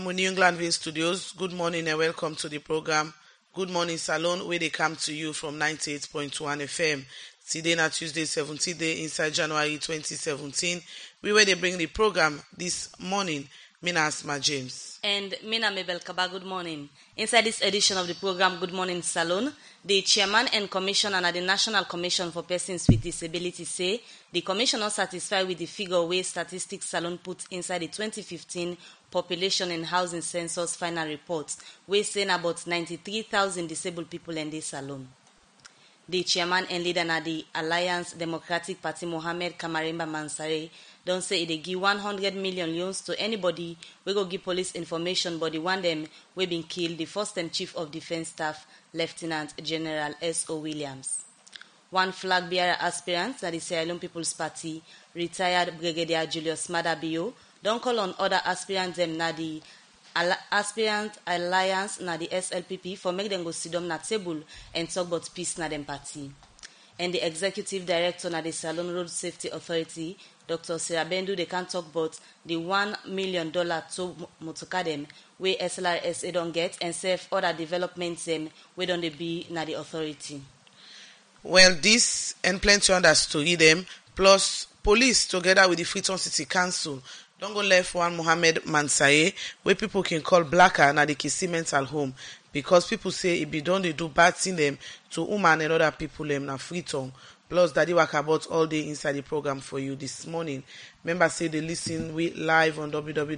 From New Englandville Studios, good morning and welcome to the program Good Morning Salon, where they come to you from 98.1 FM. Today na Tuesday, 17th day inside January 2017. We where they bring the program this morning. Mina Asma James. And Mina Mabel Kaba, good morning. Inside this edition of the program Good Morning Salon, the chairman and commissioner at the National Commission for Persons with Disabilities say the commission not satisfied with the figure where Statistics Salon put inside the 2015 Population and Housing Census final report, where saying about 93,000 disabled people in this salon. The chairman and leader of the Alliance Democratic Party, Mohamed Kamarimba Mansare, don't say they give 100 million loans to anybody we go give police information, but the one them we been killed, the first time Chief of Defense Staff, Lieutenant General S.O. Williams. One flag bearer aspirant at the Sierra Leone People's Party, retired Brigadier Julius Madabio, don't call on other aspirants them na the Aspirant Alliance na the SLPP for make them go sit down na table and talk about peace na them party. And the executive director na the Salon Road Safety Authority, Dr. Sarah Bendu, they can talk about the $1 million to motokadem where SLRSA don't get and save other developments them where don't they be na the authority. Well, this and plenty others story them, plus police together with the Freetown City Council don't go left one Mohamed Mansaye, where people can call Blacker na the Kisi mental home, because people say if they don't they do bad thing them to woman and other people them na Freetown. Plus Daddy work about all day inside the program for you this morning. Members say they listen we live on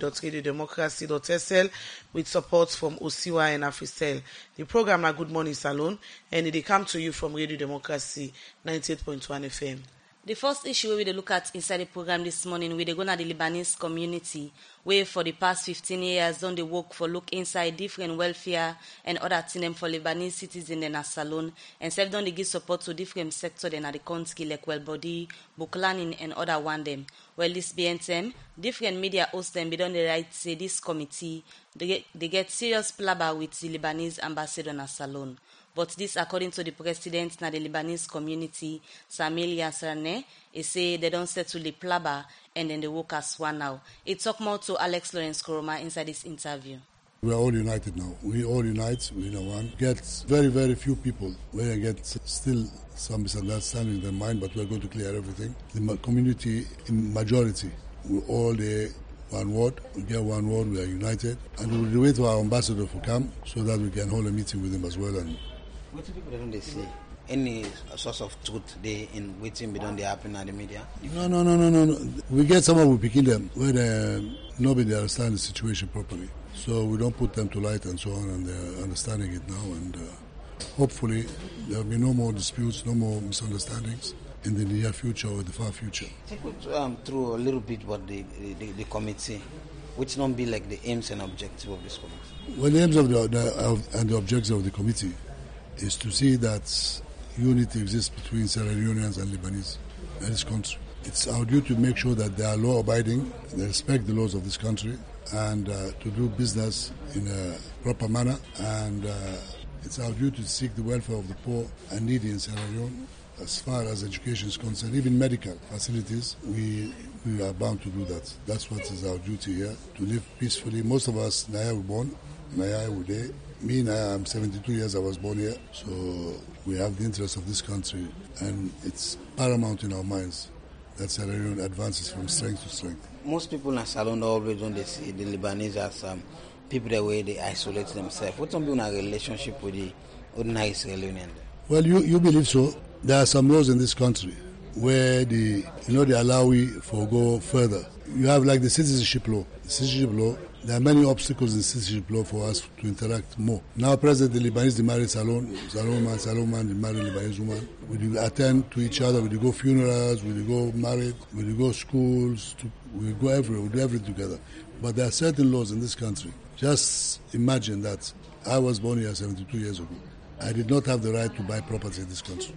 www.radiodemocracy.sl with support from Osiwa and Africell. The program na Good Morning Salon and they come to you from Radio Democracy 98.1 FM. The first issue we look at inside the program this morning, we go to the Lebanese community, where for the past 15 years, don't they work for look inside different welfare and other things for Lebanese citizens in the salon, and self don't they give support to different sectors in the country like Body, Buklanin and other one them. Well, this BNTM, different media hosts them, they don't the right say this committee, they get serious plabber with the Lebanese ambassador in the salon. But this, according to the president of the Lebanese community, Samil Yassarane, he say they don't settle the plabber and then they work as one now. It talk more to Alex Lawrence Koroma inside this interview. We are all united now. We all unite. We know one. Get very, very few people. We get still some misunderstanding in their mind, but we are going to clear everything. The community in majority, we all there. One word, we get one word, we are united. And we will wait for our ambassador to come so that we can hold a meeting with him as well. And what do people don't they say? Any source of truth they in waiting beyond they happen at the media? No. We get someone who picking them where nobody understands the situation properly. So we don't put them to light and so on, and they're understanding it now. And hopefully there will be no more disputes, no more misunderstandings in the near future or the far future. Take it through a little bit what the committee, which don't be like the aims and objectives of this committee. Well, the aims and the objectives of the committee is to see that unity exists between Sierra Leoneans and Lebanese in this country. It's our duty to make sure that they are law-abiding, they respect the laws of this country, and to do business in a proper manner. And it's our duty to seek the welfare of the poor and needy in Sierra Leone. As far as education is concerned, even medical facilities, we are bound to do that. That's what is our duty here, to live peacefully. Most of us, Naya were born, Naya were there. Me, Naya, I'm 72 years, I was born here. So we have the interest of this country, and it's paramount in our minds that Sierra Leone advances from strength to strength. Most people in Salon always don't they see the Lebanese as people the way they isolate themselves. What's some people in a relationship with the ordinary Sierra Leonean? Well, you believe so. There are some laws in this country where they allow we to go further. You have like the citizenship law. The citizenship law, there are many obstacles in citizenship law for us to interact more. Now, presently, the Lebanese, they marry Salon man, they marry Lebanese woman. We attend to each other, we go funerals, we go married, we go schools, we go everywhere, we do everything together. But there are certain laws in this country. Just imagine that I was born here 72 years ago. I did not have the right to buy property in this country.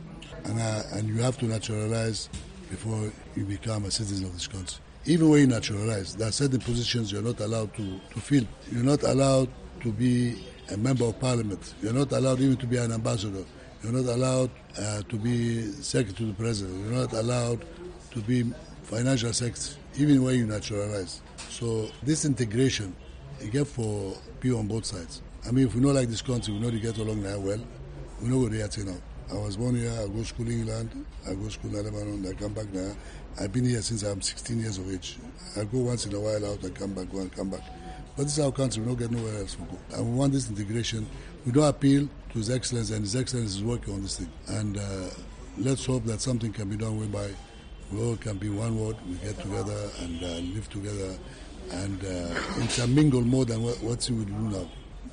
And you have to naturalize before you become a citizen of this country. Even when you naturalize, there are certain positions you're not allowed to fill. You're not allowed to be a member of parliament. You're not allowed even to be an ambassador. You're not allowed to be secretary to the president. You're not allowed to be financial secretary, even when you naturalize. So this integration it get for people on both sides. I mean, if we not like this country, we know they get along now well, we know go there till now. I was born here, I go to school in England, I go to school in Lebanon, I come back now. I've been here since I'm 16 years of age. I go once in a while out, I come back, go and come back. But this is our country, we don't get nowhere else to go. And we want this integration. We don't appeal to His Excellency, and His Excellency is working on this thing. And let's hope that something can be done whereby we all can be one word, we get together and live together and intermingle more than what we will do now.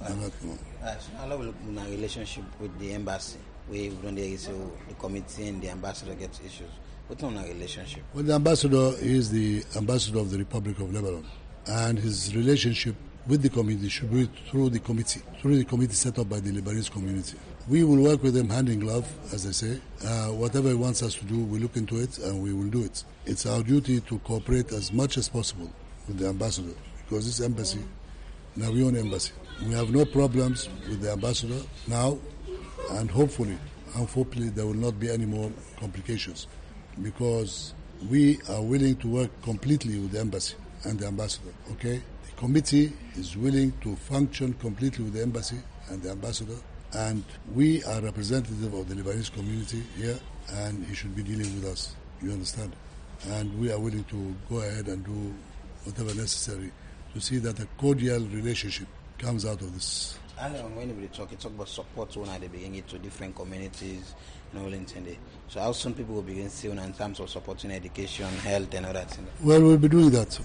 I love my relationship with the embassy. We don't issue the committee and the ambassador gets issues. What's on our relationship? Well, the ambassador is the ambassador of the Republic of Lebanon, and his relationship with the community should be through the committee set up by the Lebanese community. We will work with him hand in glove, as they say. Whatever he wants us to do, we look into it and we will do it. It's our duty to cooperate as much as possible with the ambassador, because this embassy, now we own embassy. We have no problems with the ambassador now, and hopefully there will not be any more complications, because we are willing to work completely with the embassy and the ambassador, okay? The committee is willing to function completely with the embassy and the ambassador, and we are representative of the Lebanese community here, and he should be dealing with us, you understand? And we are willing to go ahead and do whatever necessary to see that a cordial relationship comes out of this. And when we talk about support when they begin it to different communities, so how soon people will begin seeing in terms of supporting education, health and all that? Well, we'll be doing that.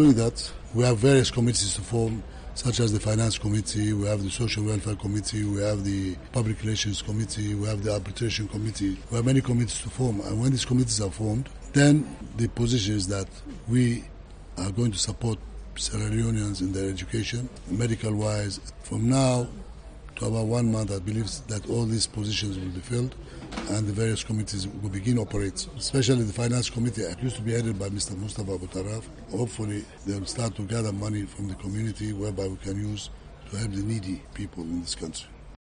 We have various committees to form, such as the Finance Committee, we have the Social Welfare Committee, we have the Public Relations Committee, we have the Arbitration Committee. We have many committees to form, and when these committees are formed, then the position is that we are going to support Sierra Leoneans in their education, medical-wise. From now to about 1 month, I believe that all these positions will be filled and the various committees will begin operate, especially the Finance Committee. It used to be headed by Mr. Mustafa Abu Taraf. Hopefully, they will start to gather money from the community whereby we can use to help the needy people in this country.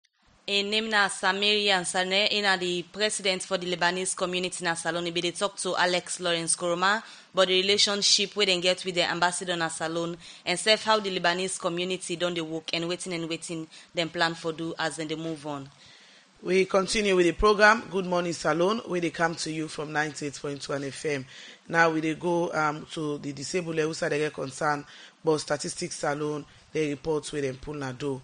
In Nemna Samiri Ansarne, the president for the Lebanese community in Salone, they talk to Alex Lawrence Koroma about the relationship we then get with the ambassador in Salone and say how the Lebanese community done the work and waiting them plan for do as then they move on. We continue with the program Good Morning Salone, where they come to you from 98.1 FM. Now we go to the disabled who say they get concerned about Statistics Salone, they report with them pull na do.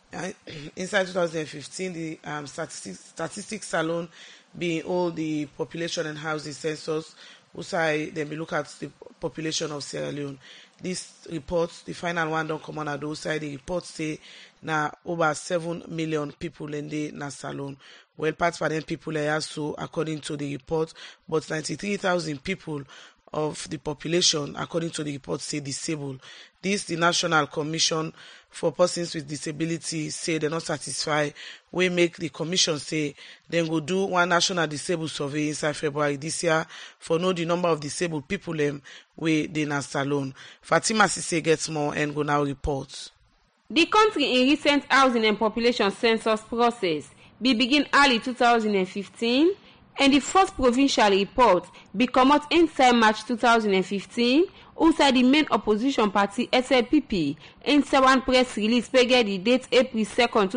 Inside 2015, the Statistics Salone being all the population and housing census, then we look at the population of Sierra Leone. This report, the final one don't come on at those side. The report say now over 7 million people in the Salone. Well, part of them people are also according to the report, but 93,000 people of the population, according to the report, say disabled. This, the National Commission for Persons with Disability say they're not satisfied. We make the commission say then go do one national disabled survey inside February this year for know the number of disabled people where they na Salone. Fatima Sise gets more and go now report. The country in recent housing and population census process begin early 2015. And the first provincial report be come out inside March 2015, outside the main opposition party SLPP, inside one press release peggy the date April 2nd,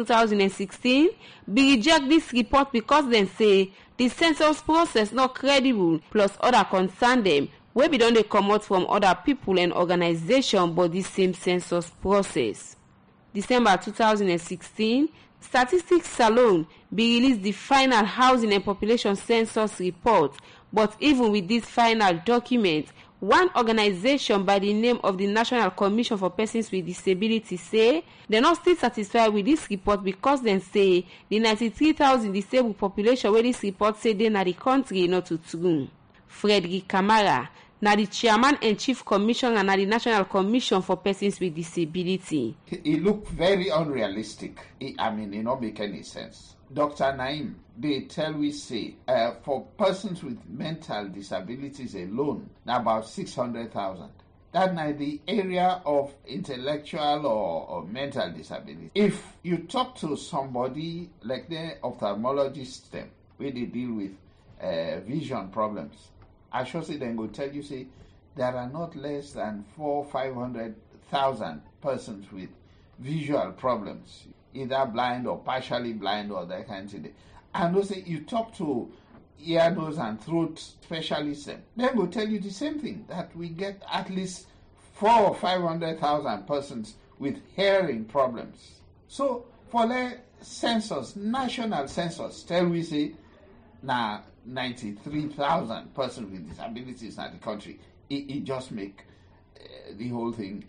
2016, be reject this report because they say the census process not credible, plus other concern them, where be done they come out from other people and organization but the same census process. December 2016, Statistics Salone be released the final housing and population census report, but even with this final document, one organization by the name of the National Commission for Persons with Disability say they're not still satisfied with this report because they say the 93,000 disabled population where this report say they na the country not to true. Frederick Kamara, na the chairman and chief commissioner na the National Commission for Persons with Disability. It looked very unrealistic. It not make any sense. Dr. Naim, they tell we say, for persons with mental disabilities alone, about 600,000. That's not the area of intellectual or mental disability. If you talk to somebody like the ophthalmologist, where they deal with vision problems, I sure say they will tell you, say, there are not less than 500,000 93,000 persons with visual problems, either blind or partially blind or that kind of thing. And also, you talk to ear, nose, and throat specialists, they will tell you the same thing, that we get at least 400,000 or 500,000 persons with hearing problems. So, for the census, national census, tell we say, now 93,000 persons with disabilities in the country, it just make the whole thing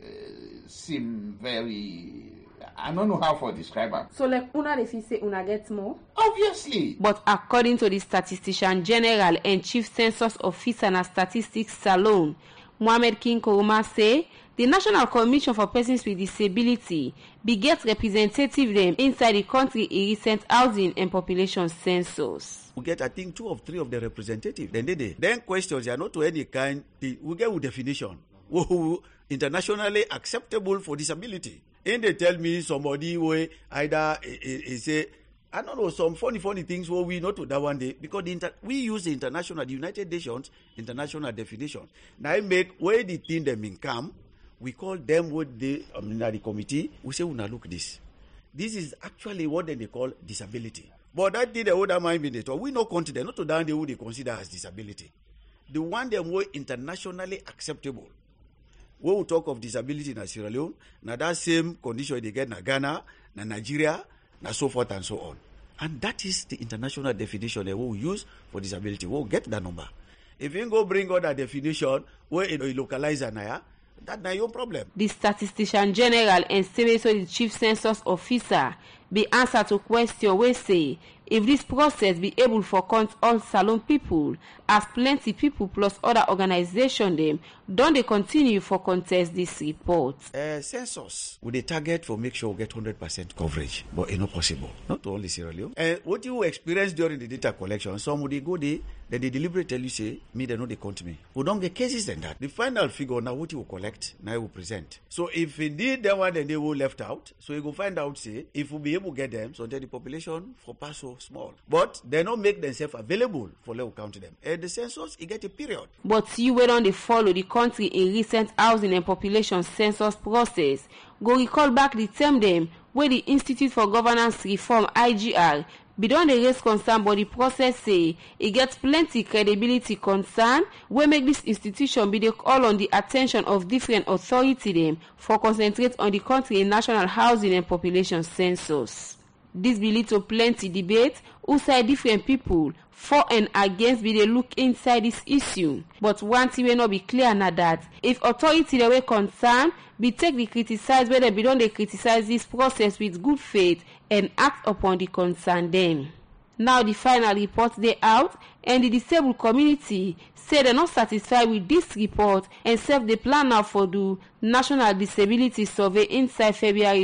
seem very, I don't know how to describe it. So like una if you say una get more? Obviously. But according to the Statistician General and Chief Census Officer and Statistics Salon, Mohamed King Koroma say the National Commission for Persons with Disability beget representative them inside the country in recent housing and population census. We get, I think, 2 or 3 of the representatives. Then questions are not to any kind. We get with definition. Internationally acceptable for disability. And they tell me somebody where either say, I don't know, some funny things where we not to that one day, because we use the international, the United Nations international definition. Now I make where the thing them in come, we call them what the committee, we say, now look this. This is actually what they call disability. But that thing the older mind in it, we no consider, not to down they would consider as disability. The one them were internationally acceptable. When we talk of disability in Sierra Leone, now that same condition they get in Ghana, in Nigeria, and so forth and so on. And that is the international definition that we use for disability. We'll get that number. If you go bring out that definition, where you localize an area, that's not your problem. The Statistician General and the Chief Census Officer be answer to question we say if this process be able for count all Salon people, as plenty people plus other organizations them, don't they continue for contest this report? Census with a target for make sure we get 100% coverage, but it's not possible. Not only Sierra Leone. What you experience during the data collection, some would go there, then they deliberately tell you, say, me, they know they count me. We don't get cases than that. The final figure, now what you will collect, now you will present. So if indeed that one, then they will left out, so you go find out, say, if we be able to get them, so then the population for pass so small. But they don't make themselves available for let count them. And the census, you get a period. But you went on the follow the country in recent housing and population census process. Go recall back the term them where the Institute for Governance Reform, IGR, beyond the raise concern, but the process say it gets plenty credibility concern where make this institution be the call on the attention of different authority them for concentrate on the country in national housing and population census. This be lead to plenty debate who side different people for and against be they look inside this issue. But one thing will not be clear now that if authority the way concerned be take the criticize whether be don't they criticize this process with good faith and act upon the concern then. Now the final report they out and the disabled community say they're not satisfied with this report and self the plan now for the National Disability Survey inside February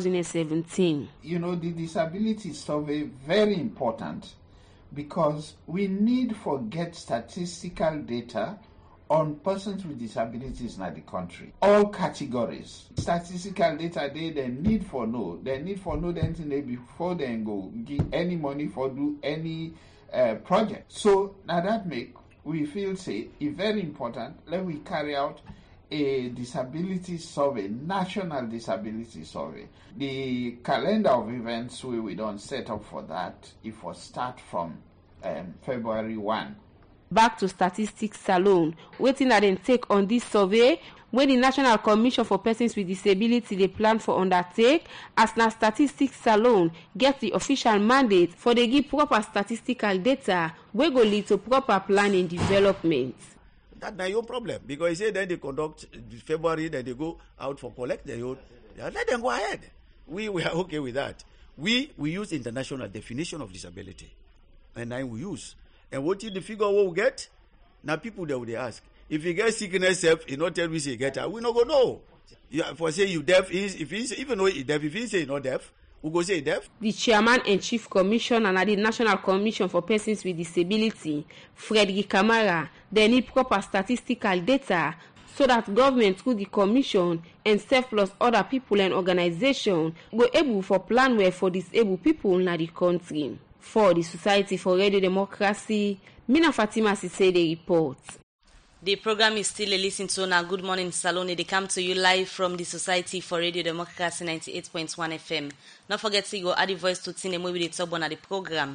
2017. You know, the disability survey very important because we need to get statistical data on persons with disabilities in the country. All categories. Statistical data they need for know. They need for know anything before they go give any money for do any project. So now that make we feel say it's very important. Let we carry out a disability survey, national disability survey. The calendar of events we don't set up for that. It will start from February 1. Back to Statistics Salon, waiting at them take on this survey when the National Commission for Persons with Disability they plan for undertake as na Statistics Salon get the official mandate for they give proper statistical data we go lead to proper planning development. That's not your problem because you say then they conduct February, then they go out for collect let them go ahead. We are okay with that. We use international definition of disability, and then we use. And what is the figure we will get? Now people they will ask. If you get sickness self, you not tell me say get we not go know. For say you deaf is if he even though he deaf, if he say he not deaf, we go say deaf. The Chairman and Chief Commissioner and the National Commission for Persons with Disability, Frederick Kamara, they need proper statistical data so that government through the commission and self plus other people and organizations go able for plan where for disabled people in the country. For the Society for Radio Democracy, Mina Fatima say the report. The program is still a listen to now. Good morning, Salone. They come to you live from the Society for Radio Democracy 98.1 FM. Don't forget to go add the voice to Tine with the top one at the program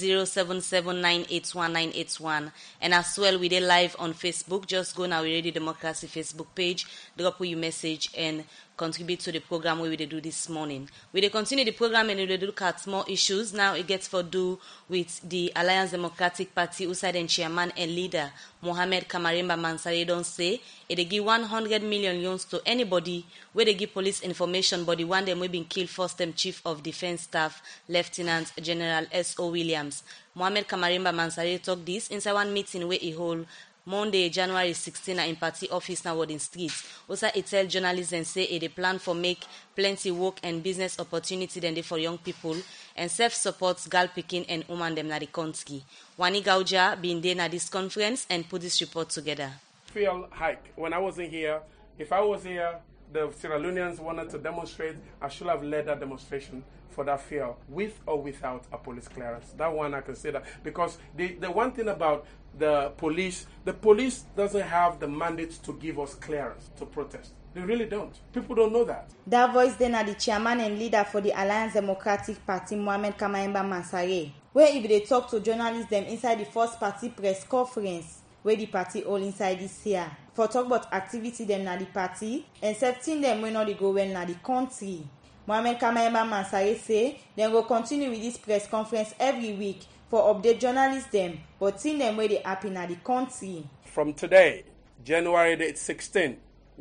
077981981. And as well, we did live on Facebook. Just go now Radio Democracy Facebook page, drop your message and contribute to the program we will do this morning. We will continue the program and we will look at more issues. Now it gets for do with the Alliance Democratic Party, USAID and chairman and leader Mohamed Kamarimba Mansare don't say they give 100 million loans to anybody where they give police information but the one them we been killed first time Chief of Defense Staff Lieutenant General S.O. Williams. Mohamed Kamarimba Mansare talk this inside one meeting where he hold Monday, January 16 in party office now in streets. Also, it tell journalists and say they plan for make plenty work and business opportunity than they for young people and self-supports gal picking and woman them na the country. Wani Gauja been there na this conference and put this report together. Fuel hike. When I wasn't here, if I was here, the Sierra Leoneans wanted to demonstrate, I should have led that demonstration for that fuel, with or without a police clearance. That one I can say that. Because the one thing about the police doesn't have the mandate to give us clearance to protest. They really don't. People don't know that. That voice then are the chairman and leader for the Alliance Democratic Party, Mohamed Kamarimba Mansare, where if they talk to journalists them inside the first party press conference, where the party all inside this year, for talk about activity them na the party, and 17 them when not they go well na the country. Mohamed Kamarimba Mansare say they will continue with this press conference every week for update journalists them, but seeing them where they happen at the country. From today, January the 16th,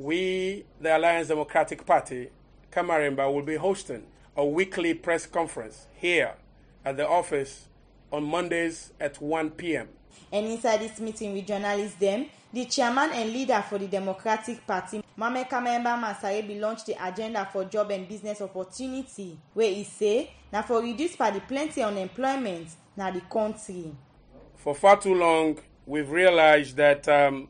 we, the Alliance Democratic Party, Kamarimba, will be hosting a weekly press conference here at the office on Mondays at 1 p.m. And inside this meeting with journalists them, the chairman and leader for the Democratic Party, Mohamed Kamarimba Mansare, be launched the agenda for job and business opportunity, where he say, now for reduce by the plenty unemployment na the country. For far too long, we've realized that the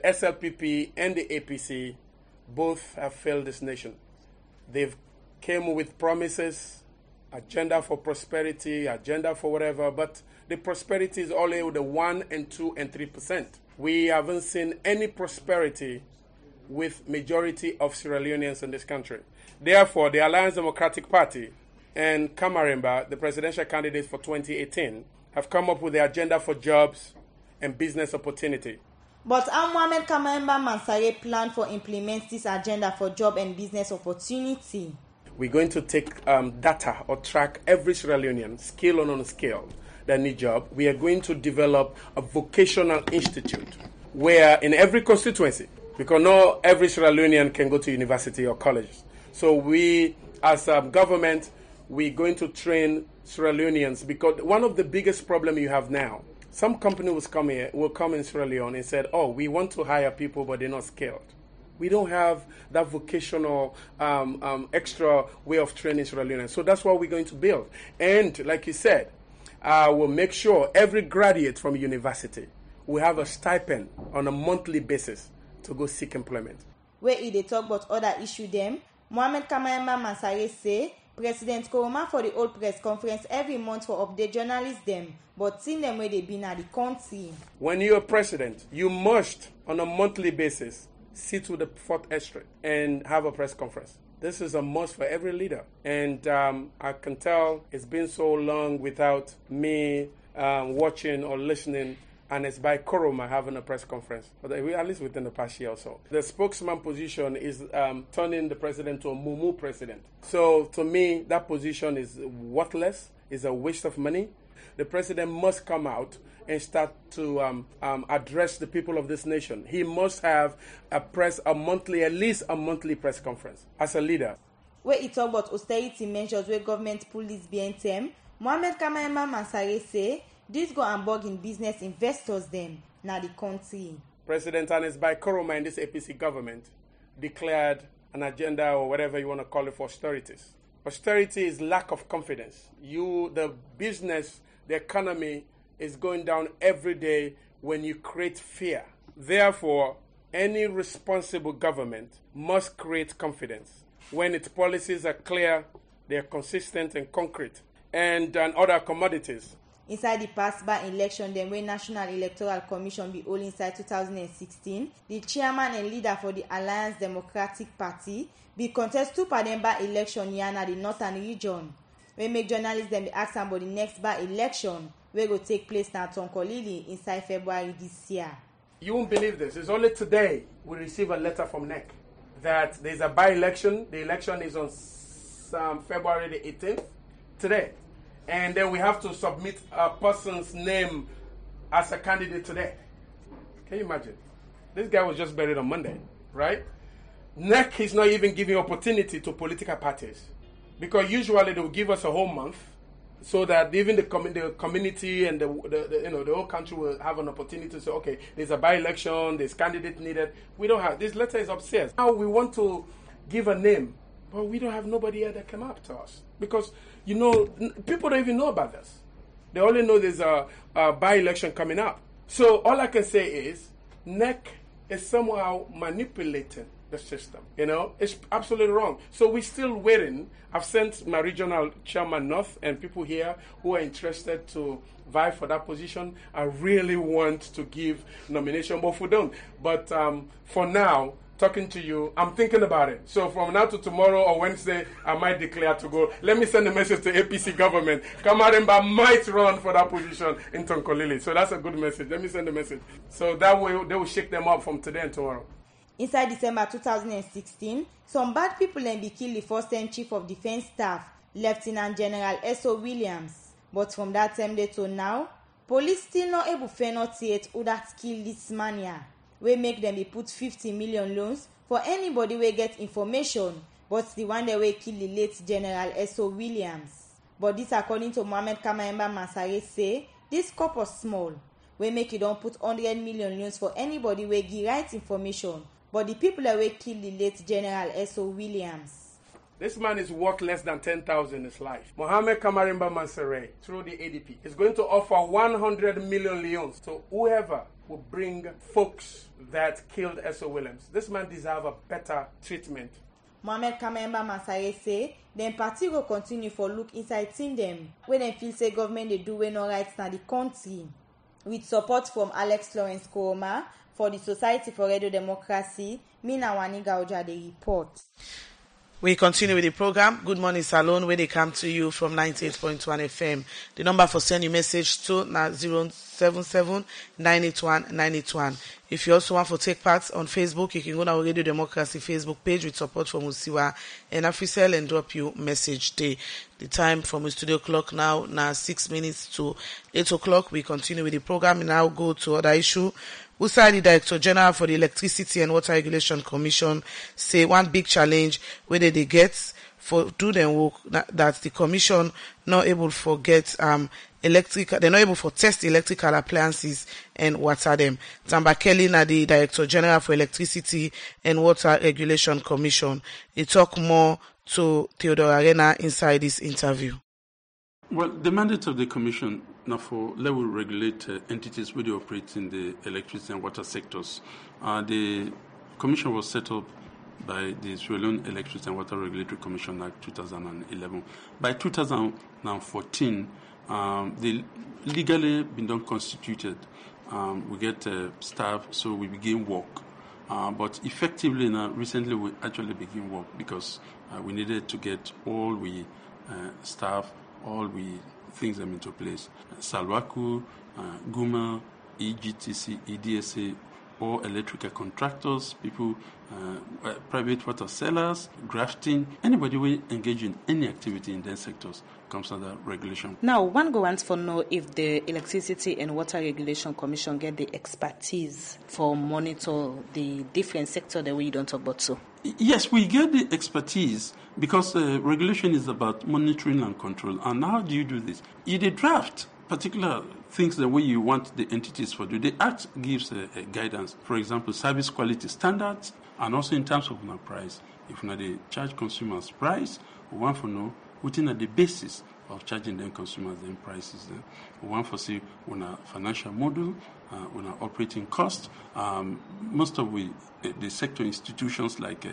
SLPP and the APC both have failed this nation. They've came with promises, agenda for prosperity, agenda for whatever, but the prosperity is only with the 1 and 2 and 3%. We haven't seen any prosperity with majority of Sierra Leoneans in this country. Therefore, the Alliance Democratic Party and Kamarimba, the presidential candidate for 2018, have come up with the agenda for jobs and business opportunity. But how Mohamed Kamarimba Mansare plan for implement this agenda for job and business opportunity? We're going to take data or track every Sierra Leonean, skilled or non-skilled, that need job. We are going to develop a vocational institute where in every constituency, because not every Sierra Leonean can go to university or colleges. So we, as a government, we're going to train Sierra Leoneans, because one of the biggest problems you have now, some company will come in Sierra Leone and said, oh, we want to hire people, but they're not skilled. We don't have that vocational extra way of training Sierra Leoneans. So that's what we're going to build. And like you said, we'll make sure every graduate from university will have a stipend on a monthly basis to go seek employment. Where they talk about other issue them, Mohamed Kamarimba Mansare say President Koroma for the old press conference every month for update journalists them, but seeing them where they been at the country. When you're president, you must on a monthly basis sit with the 4th Estate and have a press conference. This is a must for every leader. And I can tell it's been so long without me watching or listening, and it's by Koroma having a press conference, at least within the past year or so. The spokesman position is turning the president to a mumu president. So to me, that position is worthless, is a waste of money. The president must come out and start to address the people of this nation. He must have at least a monthly press conference as a leader. Where he talk about austerity measures where government police behind them, Mohamed Kamarimba Mansare say this go and bug in business investors them na the country. President Ernest Bai Koroma and this APC government declared an agenda or whatever you want to call it for austerities. Austerity is lack of confidence. The business, the economy is going down every day when you create fear. Therefore, any responsible government must create confidence. When its policies are clear, they are consistent and concrete. And on other commodities, Inside the past by election dem wey National Electoral Commission be hold inside 2016, the chairman and leader for the Alliance Democratic Party be contest 2 per dem by election here na the northern region. wey make journalists dem dey ask am about the next by-election wey go take place na Tonkolili inside February this year. You won't believe this. It's only today we receive a letter from NEC that there's a by-election. The election is on February the 18th, today. And then we have to submit a person's name as a candidate today. Can you imagine? This guy was just buried on Monday, right? NEC is not even giving opportunity to political parties, because usually they will give us a whole month so that even the community and the whole country will have an opportunity to say, okay, there's a by-election, there's candidate needed. We don't have. This letter is upstairs. Now we want to give a name, but we don't have nobody here that came up to us, because people don't even know about this. They only know there's a by-election coming up. So all I can say is NEC is somehow manipulating the system. It's absolutely wrong. So we're still waiting. I've sent my regional chairman north and people here who are interested to vie for that position. I really want to give nomination, but we don't. But for now, talking to you, I'm thinking about it. So from now to tomorrow or Wednesday, I might declare to go. Let me send a message to APC government. Kamaremba might run for that position in Tonkolili. So that's a good message. Let me send a message. So that way they will shake them up from today and tomorrow. Inside December 2016, some bad people be killed the first-time Chief of Defense Staff, Lieutenant General S.O. Williams. But from that time day to now, police still not able to notate who that killed this man here. We make them be put 50 million loans for anybody we get information, but the one that we kill the late General S.O. Williams. But this according to Mohamed Kamaemba Mansare say, this corpus small. We make you don't put 100 million loans for anybody we give right information, but the people that we kill the late General S.O. Williams. This man is worth less than 10,000 in his life. Mohamed Kamaemba Mansare, through the ADP, is going to offer 100 million leons to whoever will bring folks that killed S.O. Williams. This man deserves a better treatment. Mohamed Kamaemba Mansare say, them party will continue for look inside team them, when they feel say government they do no rights na the country. With support from Alex Lawrence Koroma for the Society for Radio Democracy, Mina Waniga Oja the report. We continue with the program. Good morning, Salon, where they come to you from 98.1 FM. The number for sending message to 077-981-981. If you also want to take part on Facebook, you can go to our Radio Democracy Facebook page with support from Musiwa and Africell and drop you message there. The time from the studio clock now 6 minutes to 8 o'clock. We continue with the program and now go to other issue. Usai, the Director General for the Electricity and Water Regulation Commission, say one big challenge where they get for do them work that the Commission not able to get they're not able to test electrical appliances and water them. Tamba Kelly, na the Director General for Electricity and Water Regulation Commission, he talk more to Theodore Arena inside this interview. Well, the mandate of the Commission now for level regulate entities where they operate in the electricity and water sectors. The Commission was set up by the Sierra Leone Electricity and Water Regulatory Commission Act 2011. By 2014, they legally been done constituted. We get staff, so we begin work. But effectively now, recently we actually begin work because we needed to get all we staff, all we things them into place. Salwaku, Guma, EGTC, EDSA, all electrical contractors, people, private water sellers, grafting, anybody will engage in any activity in their sectors comes under regulation. Now, one go wants to know if the Electricity and Water Regulation Commission get the expertise for monitor the different sector that we don't talk about so. Yes, we get the expertise because regulation is about monitoring and control. And how do you do this? You draft particular things the way you want the entities to do. The Act gives a guidance. For example, service quality standards, and also in terms of price. If not they charge consumers price, we want to know within the basis of charging them consumers them prices. We want to see on a financial model, on our operating cost. Most of the sector institutions like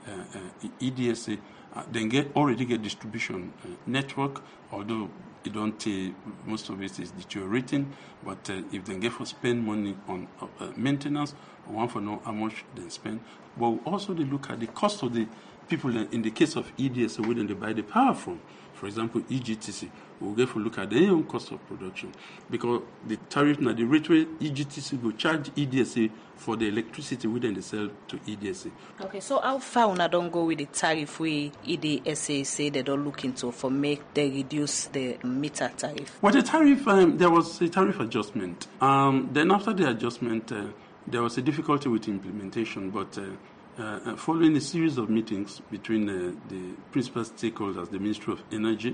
EDSA, they already get distribution network, although it don't most of it is deteriorating. But if they get for spend money on maintenance, we want to know how much they spend. But also they look at the cost of the people. In the case of EDSA, where they buy the power from, for example, EGTC, we'll get to look at their own cost of production, because the tariff now, the rate where EGTC will charge EDSA for the electricity within the sell to EDSA. Okay, so how far una don't go with the tariff where EDSA say they don't look into for make they reduce the meter tariff? Well, the tariff, there was a tariff adjustment. Then after the adjustment, there was a difficulty with implementation, but following a series of meetings between the principal stakeholders, the Ministry of Energy,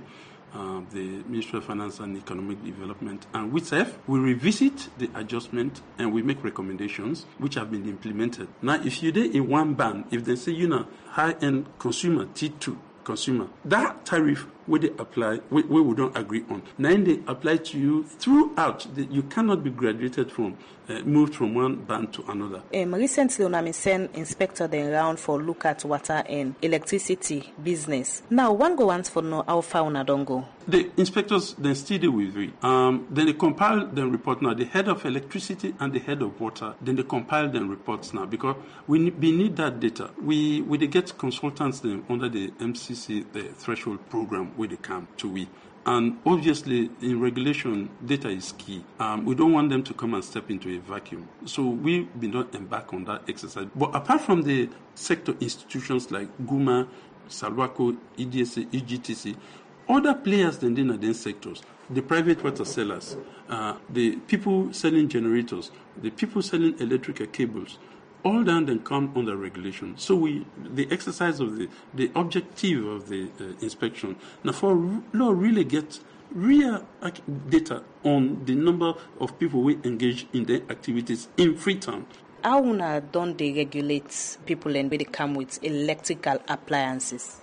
the Ministry of Finance and Economic Development, and WITSEF, we revisit the adjustment and we make recommendations which have been implemented. Now, if you're there in one band, if they say, high-end consumer, T2 consumer, that tariff where they apply, where we don't agree on, now they apply to you throughout. You cannot be graduated from, moved from one band to another. Recently, I sent inspector then round for look at water and electricity business. Now, one go wants for know how far una don't go. The inspectors then still deal with it. Then they compile the report now. The head of electricity and the head of water, then they compile the reports now, because we need that data. We get consultants then under the MCC, the threshold program, where they come to we. And obviously, in regulation, data is key. We don't want them to come and step into a vacuum. So we do not embark on that exercise. But apart from the sector institutions like GUMA, Salwaco, EDSA, EGTC, other players in the sectors, the private water sellers, the people selling generators, the people selling electrical cables, all done then come under regulation. So the exercise of the objective of the inspection, now for law really get real data on the number of people we engage in their activities in Freetown. How una don't they regulate people and where they come with electrical appliances?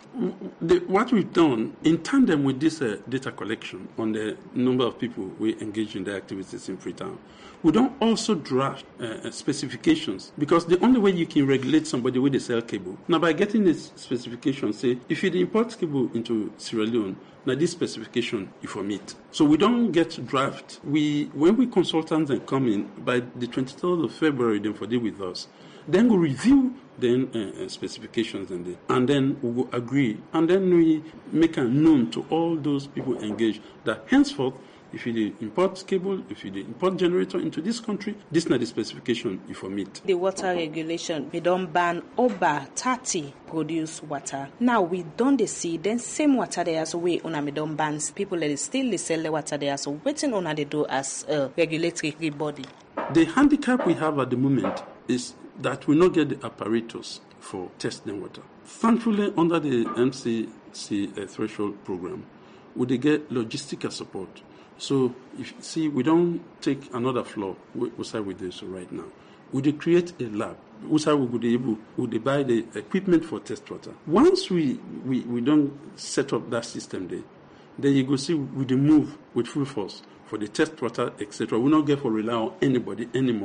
What we've done in tandem with this data collection on the number of people we engage in their activities in Freetown, we don't also draft specifications, because the only way you can regulate somebody with a sell cable, now by getting this specification, say, if you import cable into Sierra Leone, now this specification you for meet. So we don't get draft. When we consultants then come in, by the 23rd of February, then for deal with us, then we review then specifications and then we will agree, and then we make it known to all those people engaged that henceforth, if you import cable, if you import generator into this country, this is not the specification you for meet. The water regulation, we don't ban over 30 produce water. Now we don't see then same water there as we on we don't ban people that still sell the water there, so waiting on they do as a regulatory body. The handicap we have at the moment is that we not get the apparatus for testing water. Thankfully, under the MCC threshold program, we get logistical support. So, if you see, we don't take another floor. We start with this right now. We create a lab. We would buy the equipment for test water. Once we don't set up that system there, then you go see we move with full force for the test water, etc. We not get for rely on anybody anymore.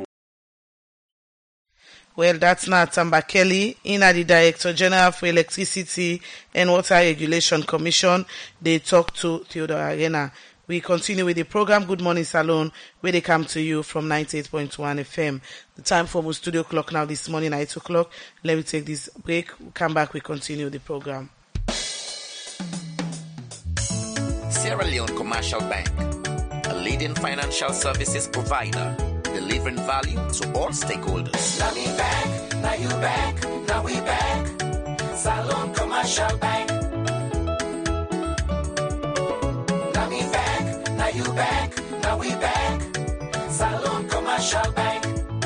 Well, that's not Tamba Kelly, the Director General for Electricity and Water Regulation Commission. They talk to Theodore Arena. We continue with the program Good Morning Salon, where they come to you from 98.1 FM. The time for our studio clock now this morning at 8 o'clock. Let me take this break. We'll come back. We continue the program. Sierra Leone Commercial Bank, a leading financial services provider, delivering value to all stakeholders. Now me back, now you back, now we back. Salon Commercial Bank. Now me back, now you back, now we back. Salon Commercial Bank.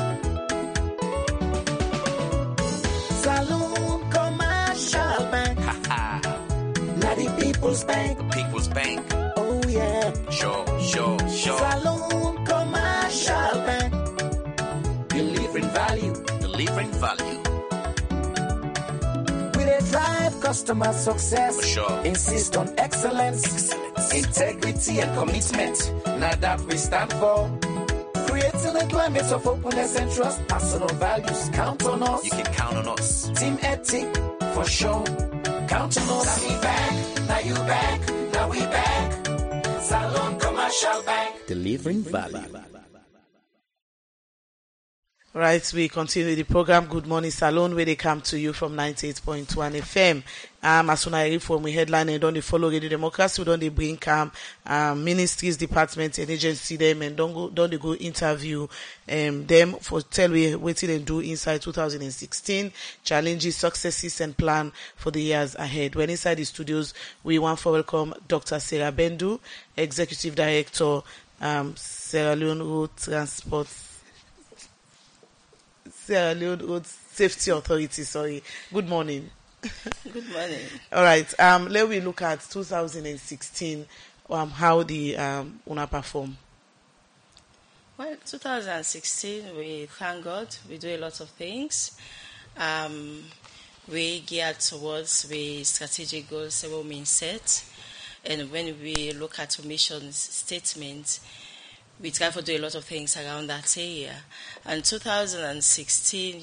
Salon Commercial Bank. Now the People's Bank. The People's Bank. Oh yeah. Sure. Salon Commercial Bank. Delivering value. We dey drive customer success. For sure. Insist on excellence. Integrity and commitment, now that we stand for. Creating a climate of openness and trust, personal values, count on us. You can count on us. Team ethic, for sure, count on us. Now we back, now you back, now we back. Salon Commercial Bank. Delivering value. Right, we continue the program Good Morning Salon, where they come to you from 98.1 FM. As soon as I reform, we headline and don't they follow Radio Democracy, we don't they bring ministries, departments, and agency them, and don't they go interview them for tell we waiting and do inside 2016 challenges, successes, and plan for the years ahead. When inside the studios, we want to welcome Dr. Sarah Bendu, Executive Director, Sierra Leone Road Transport. Sierra Leone Road Safety Authority, sorry. Good morning. Good morning. All right. Let me look at 2016, how the UNA perform. Well, 2016, we thank God. We do a lot of things. We geared towards the strategic goals several means set. And when we look at our mission statement, we try to do a lot of things around that area. And 2016,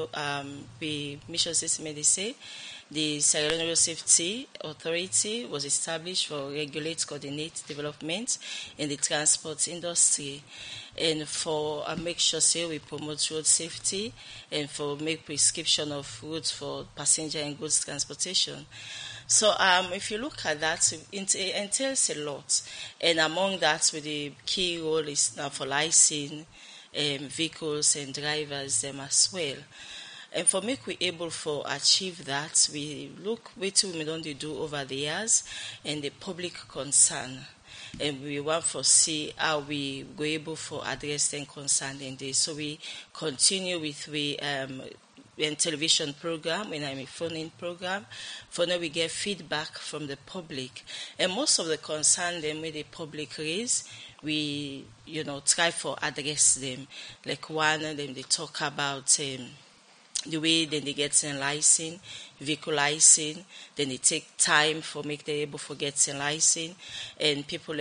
the mission statement, they say, the Sierra Leone Road Safety Authority was established for regulate, coordinate development in the transport industry, and for make sure we promote road safety, and for make prescription of routes for passenger and goods transportation. So if you look at that, it entails a lot. And among that, with the key role is now for licensing vehicles and drivers as well. And for make we able to achieve that, we look what we don't do over the years and the public concern. And we want to see how we go able to address them concern in this. So we continue with in television program, when I'm a phone-in program. For now, we get feedback from the public. And most of the concern them with the public raise, we, try to address them. Like one of them, they talk about the way then they get some license, vehicle license, then they take time for make them able to get some license, and people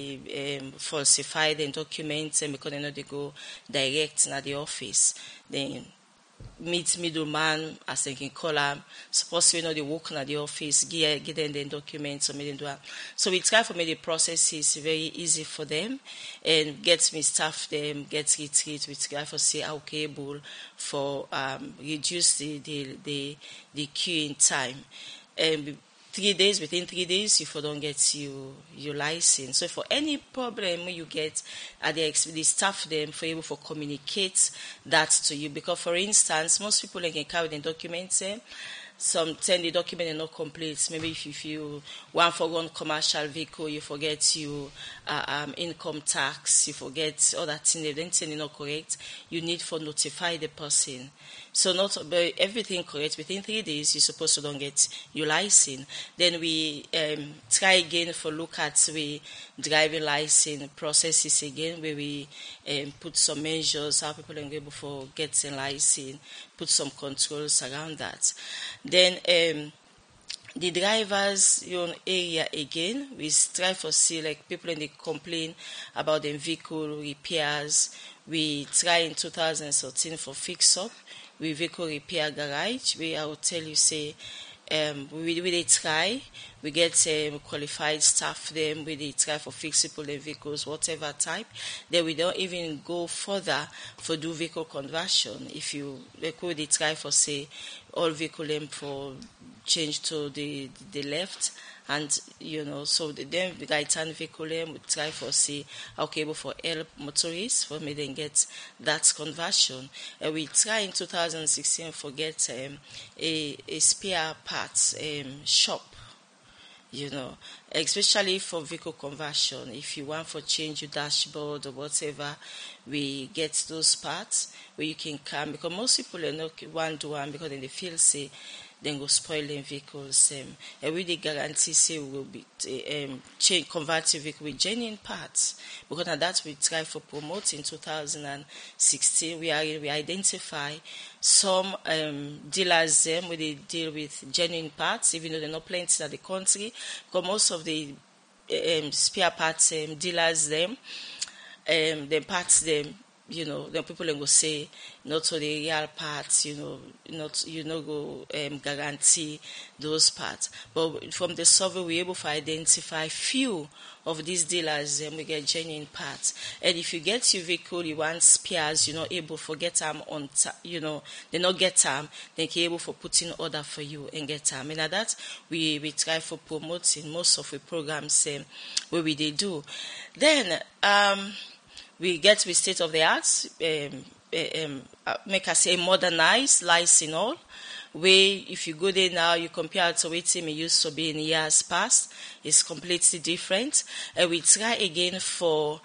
falsify the documents and because they go direct to the office. Then meet middleman, as they can call them. Suppose they work in the office, give them the documents, or do that. So we try to make the processes very easy for them, and get me staff them, get retreat. We try to see how able for reduce the queue in time. And within 3 days, if you don't get your license. So for any problem you get, the staff them for able to communicate that to you. Because for instance, most people can carry the documents. Some the document is not complete. Maybe if you want for one commercial vehicle, you forget your income tax, you forget all that thing, then is not correct. You need to notify the person. So not everything correct within 3 days. You're supposed to don't get your license. Then we try again for look at the driving license processes again, where we put some measures how people are able for getting license, put some controls around that. Then the drivers area again, we try to see like people in the complain about the vehicle repairs. We try in 2013 for fix up. We vehicle repair garage. I will tell you we really try. We get qualified staff them. We try for fix people the vehicles, whatever type. Then we don't even go further for do vehicle conversion. If you they try for all vehicle them for change to the left. And so then the right hand vehicle we try for able for help motorists for me then get that conversion. And we try in 2016 for get a spare parts shop. Especially for vehicle conversion. If you want for change your dashboard or whatever, we get those parts where you can come, because most people are not one to one because they feel then go spoil them vehicles. And we guarantee we will be convert the vehicle with genuine parts. Because of that we try for promote in 2016. We identify some dealers where they deal with genuine parts, even though they're not plenty in the country. Because most of the spare parts dealers them, then parts them. Then people then go say not to the real parts, not go guarantee those parts. But from the survey, we're able to identify few of these dealers, and we get genuine parts. And if you get your vehicle, you want spares, you're not able to get them on, they not get them, then you're able for putting order for you and get them. And that we try for promoting most of the programs where we they do. Then we get with state of the art, make us say modernized licensing all. Where if you go there now, you compare it to what it used to be in years past, it's completely different. And we try again for,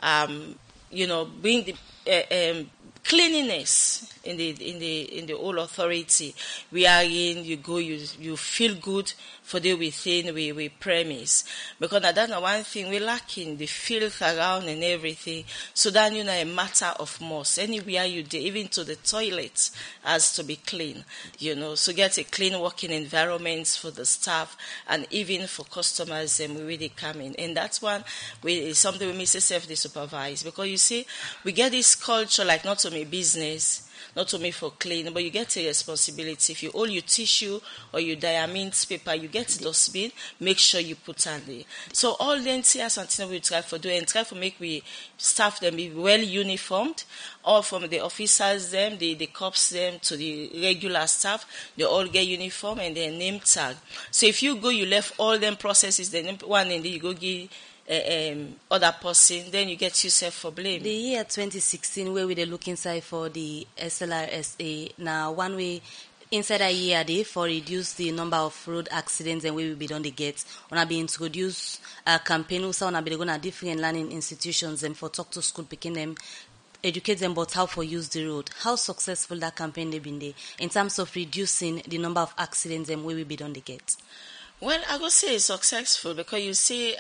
bring the cleanliness in the whole authority. We are in, you go, you feel good for the within we premise. Because that's one thing we're lacking, the filth around and everything. So then a matter of must. Anywhere you do, even to the toilet has to be clean. So get a clean working environment for the staff and even for customers we really come in. And that's one is something we miss self supervise. Because you see, we get this culture like not to me business, not only for clean, but you get a responsibility. If you hold your tissue or your diamond paper, you get the dustbin, make sure you put on there. So all the NCR something we try for do and try for make we staff them be well uniformed, all from the officers them, the cops them to the regular staff, they all get uniform and their name tag. So if you go, you left all them processes, the name one and then you go give other person, then you get yourself for blame. The year 2016, where we dey look inside for the SLRSA, now one way inside a year they for reduce the number of road accidents and we will be done the get. Wanna be introduce a campaign also wanna be going different learning institutions and for talk to school picking them, educate them about how for use the road. How successful that campaign they been there in terms of reducing the number of accidents and we will be done the get. Well, I would say it's successful because you see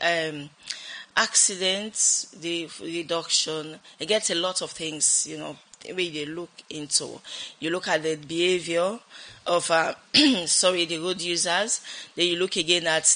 accidents, the reduction, it gets a lot of things, the way they look into. You look at the behavior of the road users, then you look again at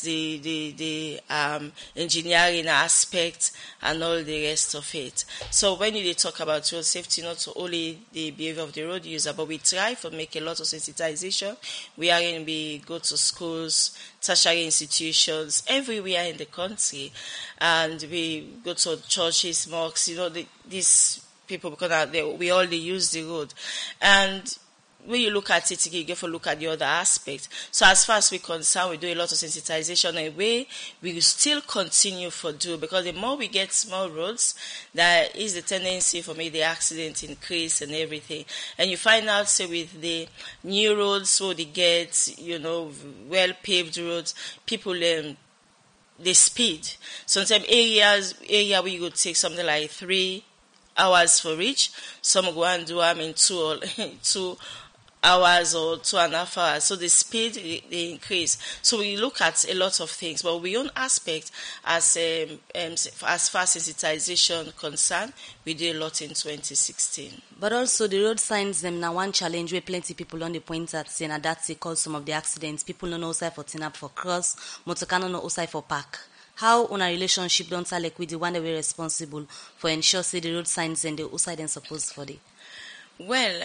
the engineering aspect and all the rest of it. So when you talk about road safety, not only the behavior of the road user, but we try to make a lot of sensitization. We are going to go to schools, tertiary institutions, everywhere in the country, and we go to churches, mosques, these people, because we all use the road. And when you look at it, you get to look at the other aspect. So as far as we're concerned, we do a lot of sensitization and we will still continue for do, because the more we get small roads, there is the tendency for me the accident increase and everything. And you find out, say, with the new roads, so they get, well paved roads, people the speed. Sometimes area where you could take something like 3 hours for each, some go and do them in 2 hours or 2.5 hours. So the speed they increase. So we look at a lot of things, but we own aspect as far as sensitization concerned, we did a lot in 2016. But also the road signs them now one challenge where plenty people on the point at saying that that's cause some of the accidents. People don't know outside for tin up for cross, motorcar don't know outside for park. How on a relationship don't like with the one that we're responsible for ensure say the road signs and the outside and supposed for the. Well,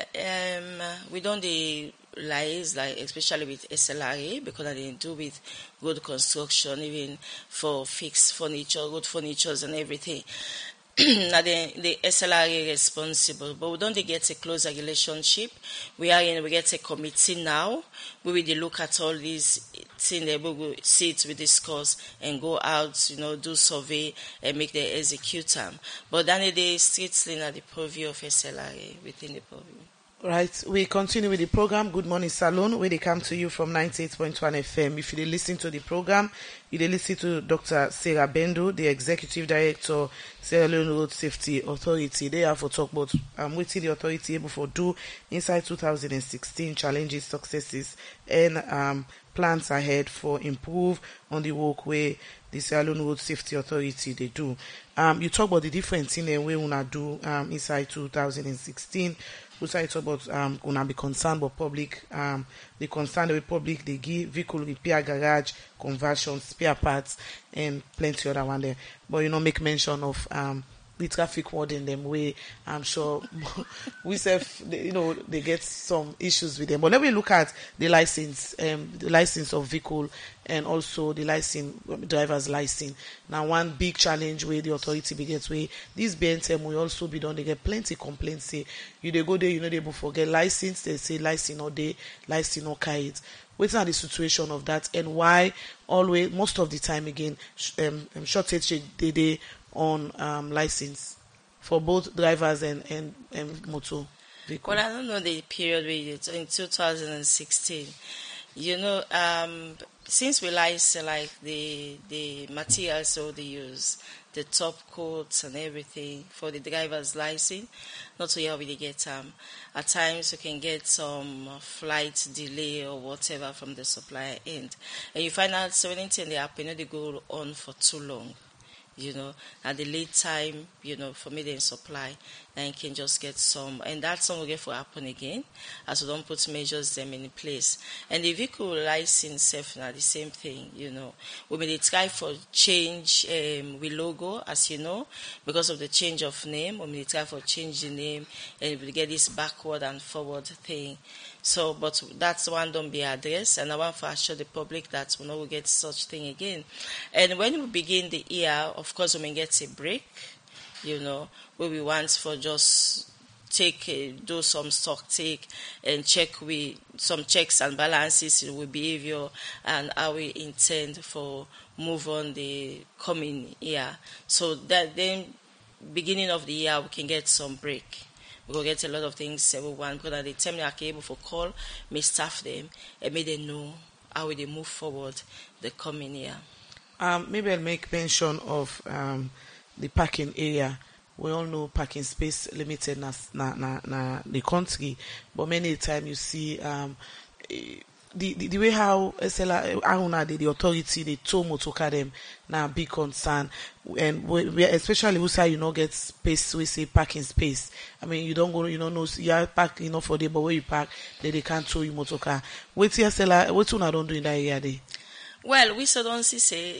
we don't liaise, like especially with SLRA, because I didn't do with road construction, even for fixed furniture, road furnitures and everything. Now the SLRA responsible, but we don't get a closer relationship. We get a committee now. We will look at all these things. We will sit, we discuss, and go out, do survey and make the execute them. But then the strictly at the purview of SLRA within the purview. Right, we continue with the program Good Morning Salon, where they come to you from 98.1 FM. If you listen to the program, you listen to Dr. Sarah Bendo, the Executive Director, Sierra Leone Road Safety Authority. They have for talk about what the authority able to do inside 2016, challenges, successes, and plans ahead for improve on the work where the Sierra Leone Road Safety Authority they do. You talk about the difference in the way una do inside 2016. We talk about una be concerned about public the concern the public they give vehicle repair garage conversion spare parts and plenty other one there. But make mention of the traffic warden them way I'm sure we they get some issues with them. But let me look at the license of vehicle and also the driver's license. Now one big challenge where the authority begins where this BNTM will also be done. They get plenty complaints say you they go there, they able forget license, they say license or day, license or kite. What are the situation of that and why always most of the time again shortage they on license for both drivers and motor vehicle? Well, I don't know the period where it's in 2016. Since we license like the materials so they use, the top coats and everything for the driver's license, not so how we get at times you can get some flight delay or whatever from the supplier end. And you find out so anything they happen, they go on for too long. At the late time, for me then supply, then you can just get some, and that's some will get for happen again, as we don't put measures them in place. And the vehicle license self now the same thing, We may try for change with logo, as because of the change of name, we may try for change the name, and we get this backward and forward thing. So, but that's one don't be addressed, and I want to assure the public that we will get such thing again. And when we begin the year, of course, we may get a break, where we want for just do some stock take and check with some checks and balances with behavior and how we intend for move on the coming year. So that then beginning of the year we can get some break. We will get a lot of things everyone because at the time they are able to call me staff them and make them know how they move forward the coming year. Maybe I'll make mention of the parking area. We all know parking space limited na the country, but many times you see the way how the authority they told motoka them now big concern, and we especially we say get space, we say parking space. I mean you don't go no you are park for day, but where you park they can't tow you motoka. What una don't do in that area there? Well, we so don't say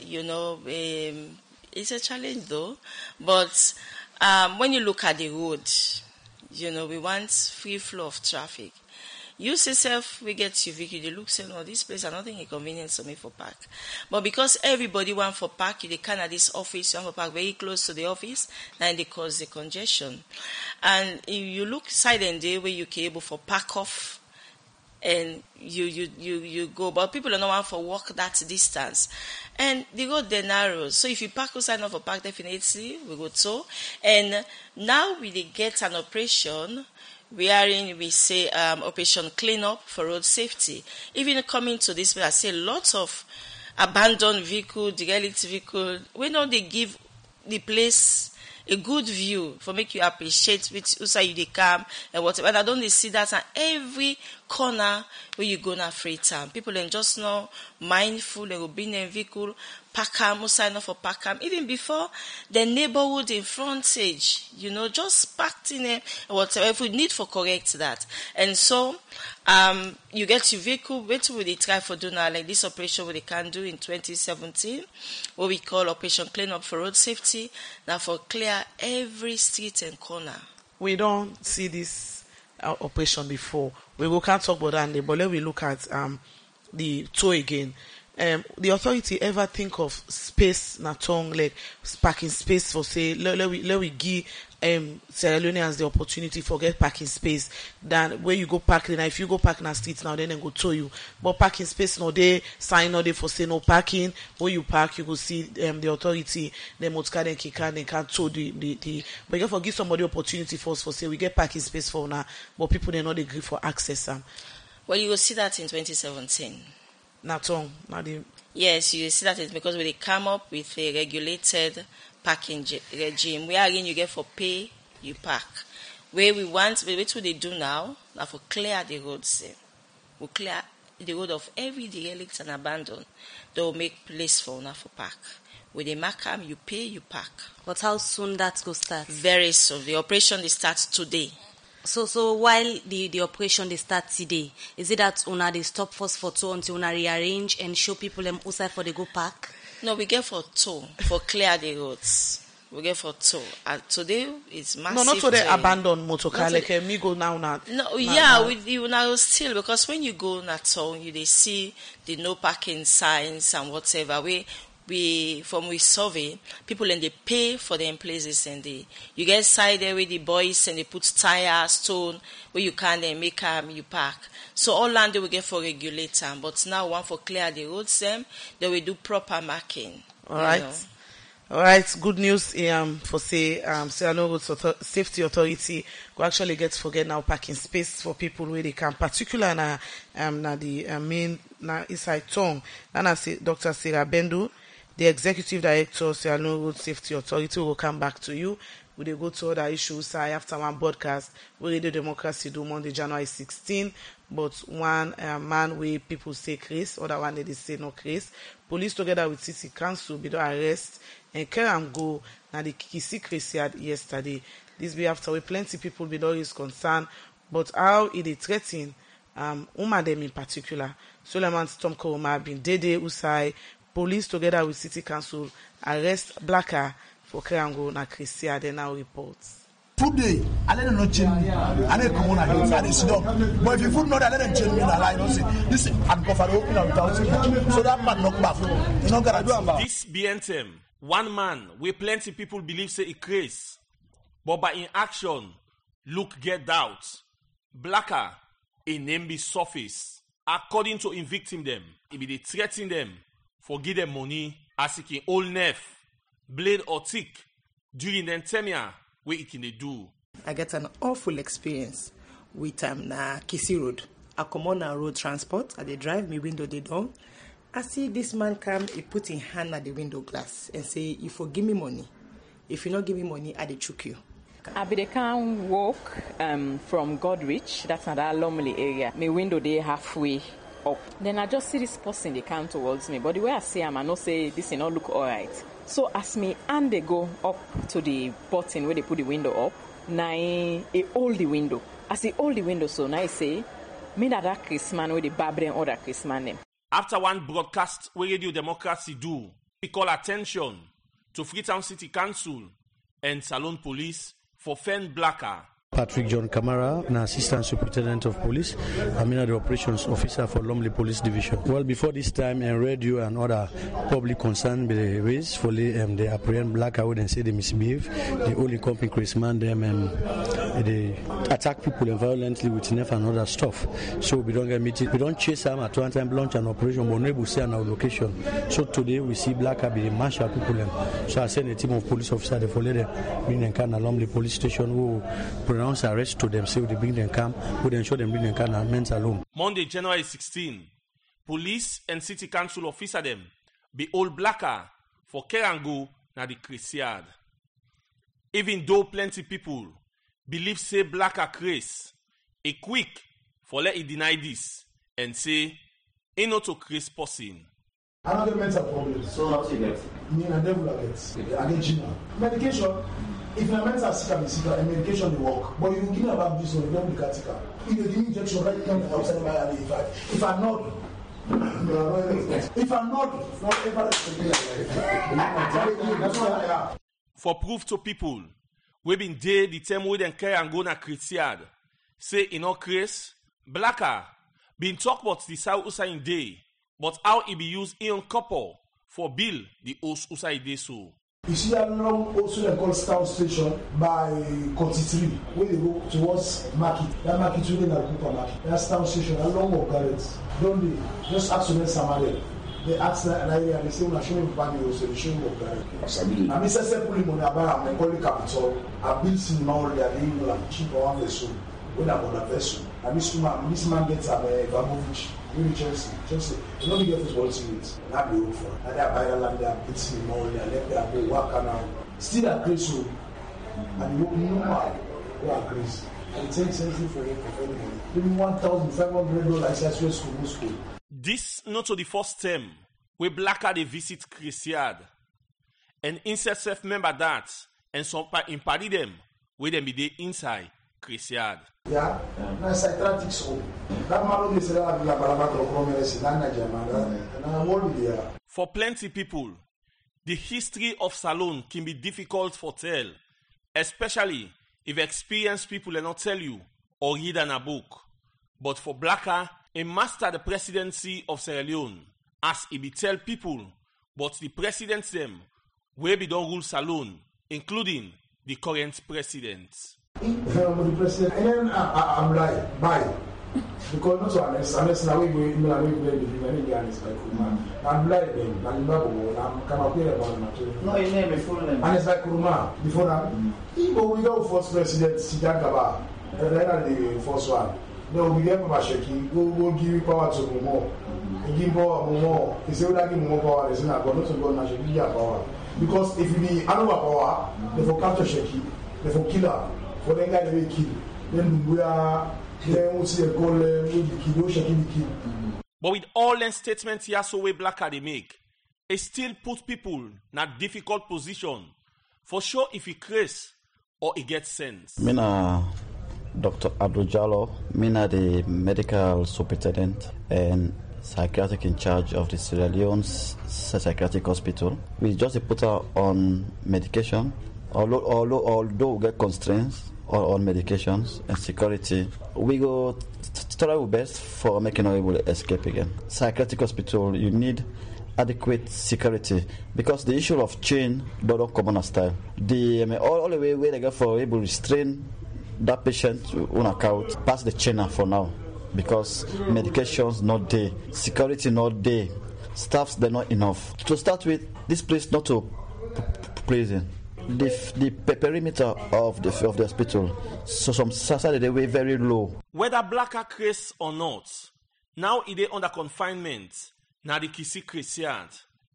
it's a challenge though, but when you look at the road, we want free flow of traffic. You yourself, we get your vehicle, you look, say, no, this place is nothing inconvenient for me for park. But because everybody want for park, they can at this office, you want for park very close to the office, then they cause the congestion. And if you look side and day where you can able for park off, and you go, but people don't want for walk that distance. And the road they're narrow. So if you park outside of a park, definitely we go to. And now we get an operation wherein we say operation cleanup for road safety. Even coming to this place, I say lots of abandoned vehicle, derelict vehicle. We know they give the place a good view for make you appreciate which you they come and whatever. And I don't see that at every corner where you go na free time. People then just now mindful, they will be in a vehicle, park them, sign up for park them. Even before the neighborhood in frontage, just parked in it and whatever. If we need for correct that. And so you get your vehicle, what will they try for doing now? Like this operation what they can do in 2017, what we call Operation Cleanup for Road Safety, now for clear every street and corner. We don't see this operation before. We can't talk about that, but let me look at the tow again. The authority ever think of space na tongue like parking space for say let we give Sierra Leoneans the opportunity for get parking space than where you go park now. If you go park in a street now, then they go tow you. But parking space no they sign no they for say no parking. Where you park, you go see the authority, the motka they can't tow the but you give somebody opportunity for us for say we get parking space for now, but people they not agree for access. Well, you will see that in 2017. Yes, you see that it's because when they come up with a regulated parking regime, where again you get for pay, you park. Where we want, what they do now for clear the roads. We clear the road of every derelict and abandoned, they will make place for una for park. With a mark, you pay, you park. But how soon that go start? Very soon. The operation they start today. So while the operation they start today, is it that una they stop first for tow until una rearrange and show people them outside for the go park? No, we get for tow, for clear the roads. We get for tow. And today is massive. No, not for the abandoned motor car. Like me go now. No, yeah, with you now still, because when you go na town, they see the no parking signs and whatever. We survey people and they pay for them places, and you get side there with the boys and they put tire, stone where you can then make you park. So all land they will get for regulator, but now one for clear the roads them, they will do proper marking. All right. All right, good news for Serrano Road Safety Authority will actually get to get now parking space for people where they can, particular na the main inside town. And I say Dr. Sarah Bendu, the Executive Director Serrano Road Safety Authority, will come back to you. We go to other issues after one broadcast where Radio Democracy do Monday, January 16. But one man where people say Chris, other one they say no Chris. Police together with City Council be do arrest and carry am go na the Kisi Chris yard yesterday. This be after we plenty people be always concerned, but how it is threatening Uma them in particular. Suleiman Storm Koroma been Dede Usai. Police together with City Council arrest Blacker for Kerango na Chris yard and now reports. Food day, I let them not change me. I let come on and I sit down. But if you food not, I let them change me. I don't say this. I'm going to open up without it. So that man not back. You know what I do? This BNTM, one man where plenty people believe say it craze, but by in action, look get doubt. Blacker, a name be surface. According to in victim them, it be they threaten them for give them money, as it can old knife, blade or tick during the tenure. What it can they do? I get an awful experience with na Kisi Road. I come on a road transport. They drive me window they down. I see this man come. He put his hand at the window glass and say, "If you give me money, if you not give me money, I dey choke you." They can walk from Godrich. That's not that Lumley area. My window they halfway up. Then I just see this person they come towards me. But the way I see him, I know say this will not look alright. So as me and they go up to the button where they put the window up, now I hold the window. As I hold the window, so now I say, me that Chris man with the Babri and other Chris man them. After one broadcast where Radio Democracy do, we call attention to Freetown City Council and Salon Police for Fen Blacker. Patrick John Kamara, an Assistant Superintendent of Police. I'm the Operations Officer for Lumley Police Division. Well, before this time, radio and other public concern be raised for the apprehend Blacker and say they misbehave. The only company Chris man them they attack people violently with knife and other stuff. So we don't get meeting. We don't chase them at one time launch an operation, but we see on our location. So today we see Blacker be marshal people. So I send a team of police officers to follow them, bring them to Lumley Police Station who pronounce arrest to them, say they bring them camp, who then show them bring them camp and mental home. Monday, January 16, police and city council officer them be old Blacker for Kerango na the Chris yard. Even though plenty people believe say Blacker Chris, a quick for let it deny this and say ain't not to Chris person. I don't get mental problems. So how do you get? Me and the devil I get Gina. Medication. If you're mental sick, I'm sick, and medication will work. But you give me about this one, you don't be critical. If you give me injection right now, outside my alley, if I'm not, not ever. That's what I am. For proof to people, we been there the time we then carry and go na Christiad. Say in our case, Blacker been talk about the South Usain Day, but how it be used in couple for bill the host Usain Day so. You see that long also they call Town Station by Cotty 3, where they go towards Market. That Market really not Cooper Market. That's Town Station, along with Garrett. Don't they just ask them somebody. They ask that area and they say, "I'm showing you money also, they show you what Garrett." I mean, say pulling money about I'm calling capital. I built some now they are doing like cheap one vessel. When I bought a vessel, and this man gets a Ivamovich. Really Chelsea, you know, we get football teams, and I be over for it. And I buy a land there, beats me more, and I let them go work around. Still at Grace Road, and you know why we are Grace. And it takes anything for everybody. Even $1,500 school. This not to the first term where Blacker they visit Chris Yard. And insert self member that and some in party them where them be there inside Chris Yard. Yeah, na psychiatric so. That man is la balaba ko na For plenty people, the history of Salone can be difficult for tell, especially if experienced people will not tell you or read in a book. But for Blacker, he mastered the presidency of Sierra Leone, as he be tell people, but the presidents them will be don't rule Salone, including the current president. The president, and then I'm like, bye. Because not unless now we go in the many guys like Kuruma. I'm like them, I'm come up here about my no, your name is full name. And it's like Kuruma. Before that, we go first president Sijakaba, and then the first one. No, we get Mashaki, we'll give you power to Momo. And give power more. He said, I give more power, it's not going to go Mashaki power. Because if you be another power, they for capture Shaki, they for killer, for the guy they kill. Then we are. But with all the statements Yasowe Blacker they make, it still puts people in a difficult position. For sure if he craze or he gets sense. Mina Dr. Abdul Jallo, Mina the medical superintendent and psychiatric in charge of the Sierra Leone Psychiatric Hospital. We just put her on medication, although we get constraints on medications and security. We go try our best for making her able to escape again. Psychiatric hospital, you need adequate security because the issue of chain don't come on a style. All the way where they go for able to restrain that patient on account past the chain for now because medications not there, security not there, staffs they're not enough. To start with, this place not to prison. The perimeter of the hospital, so some society they were very low. Whether Blacker craze or not, now it is under confinement. Now the Kisi Chris Yard.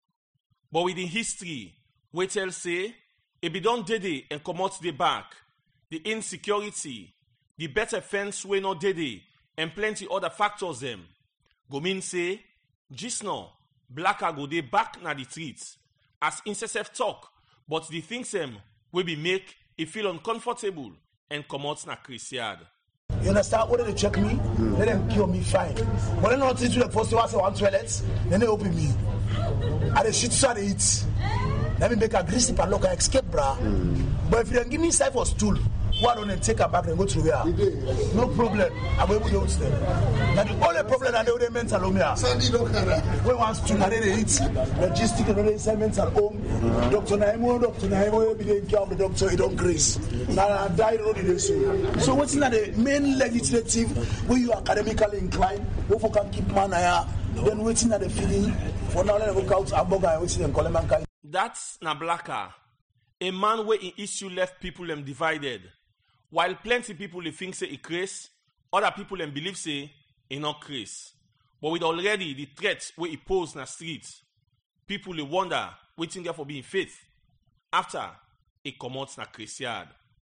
But with the history, we tell say, if be done dede and come out the back, the insecurity, the better fence we not dede, and plenty other factors them. Go mean say, just now, Blacker go dey back na the streets as incessant talk. But the things will be make it feel uncomfortable and come out na Chris Yard. You understand? When they check me, let them kill me fine. But then not to the first one say one toilet, then they open me. And they shit so they eat. Let me make a greasy padlock and escape, brah. But if you don't give me side for stool, why don't they take her back and go through here? No problem. I'm able to host them. Now the only problem that they mental home here. When one stool and they eat, logistic and they say mental home. Dr. Naimo, be taking care of the doctor, he don't grace. Now I died already this so what's not the main legislative where you are academically inclined, who can keep man here, then waiting at the feeding for now let them go out and boga and waiting and call them. That's na Blacker, a man where in issue left people them divided. While plenty people they think say he craze, other people them believe say he not craze. But with already the threats where he pose na streets, people they wonder waiting there for being faith. After he come out na Chris Yard.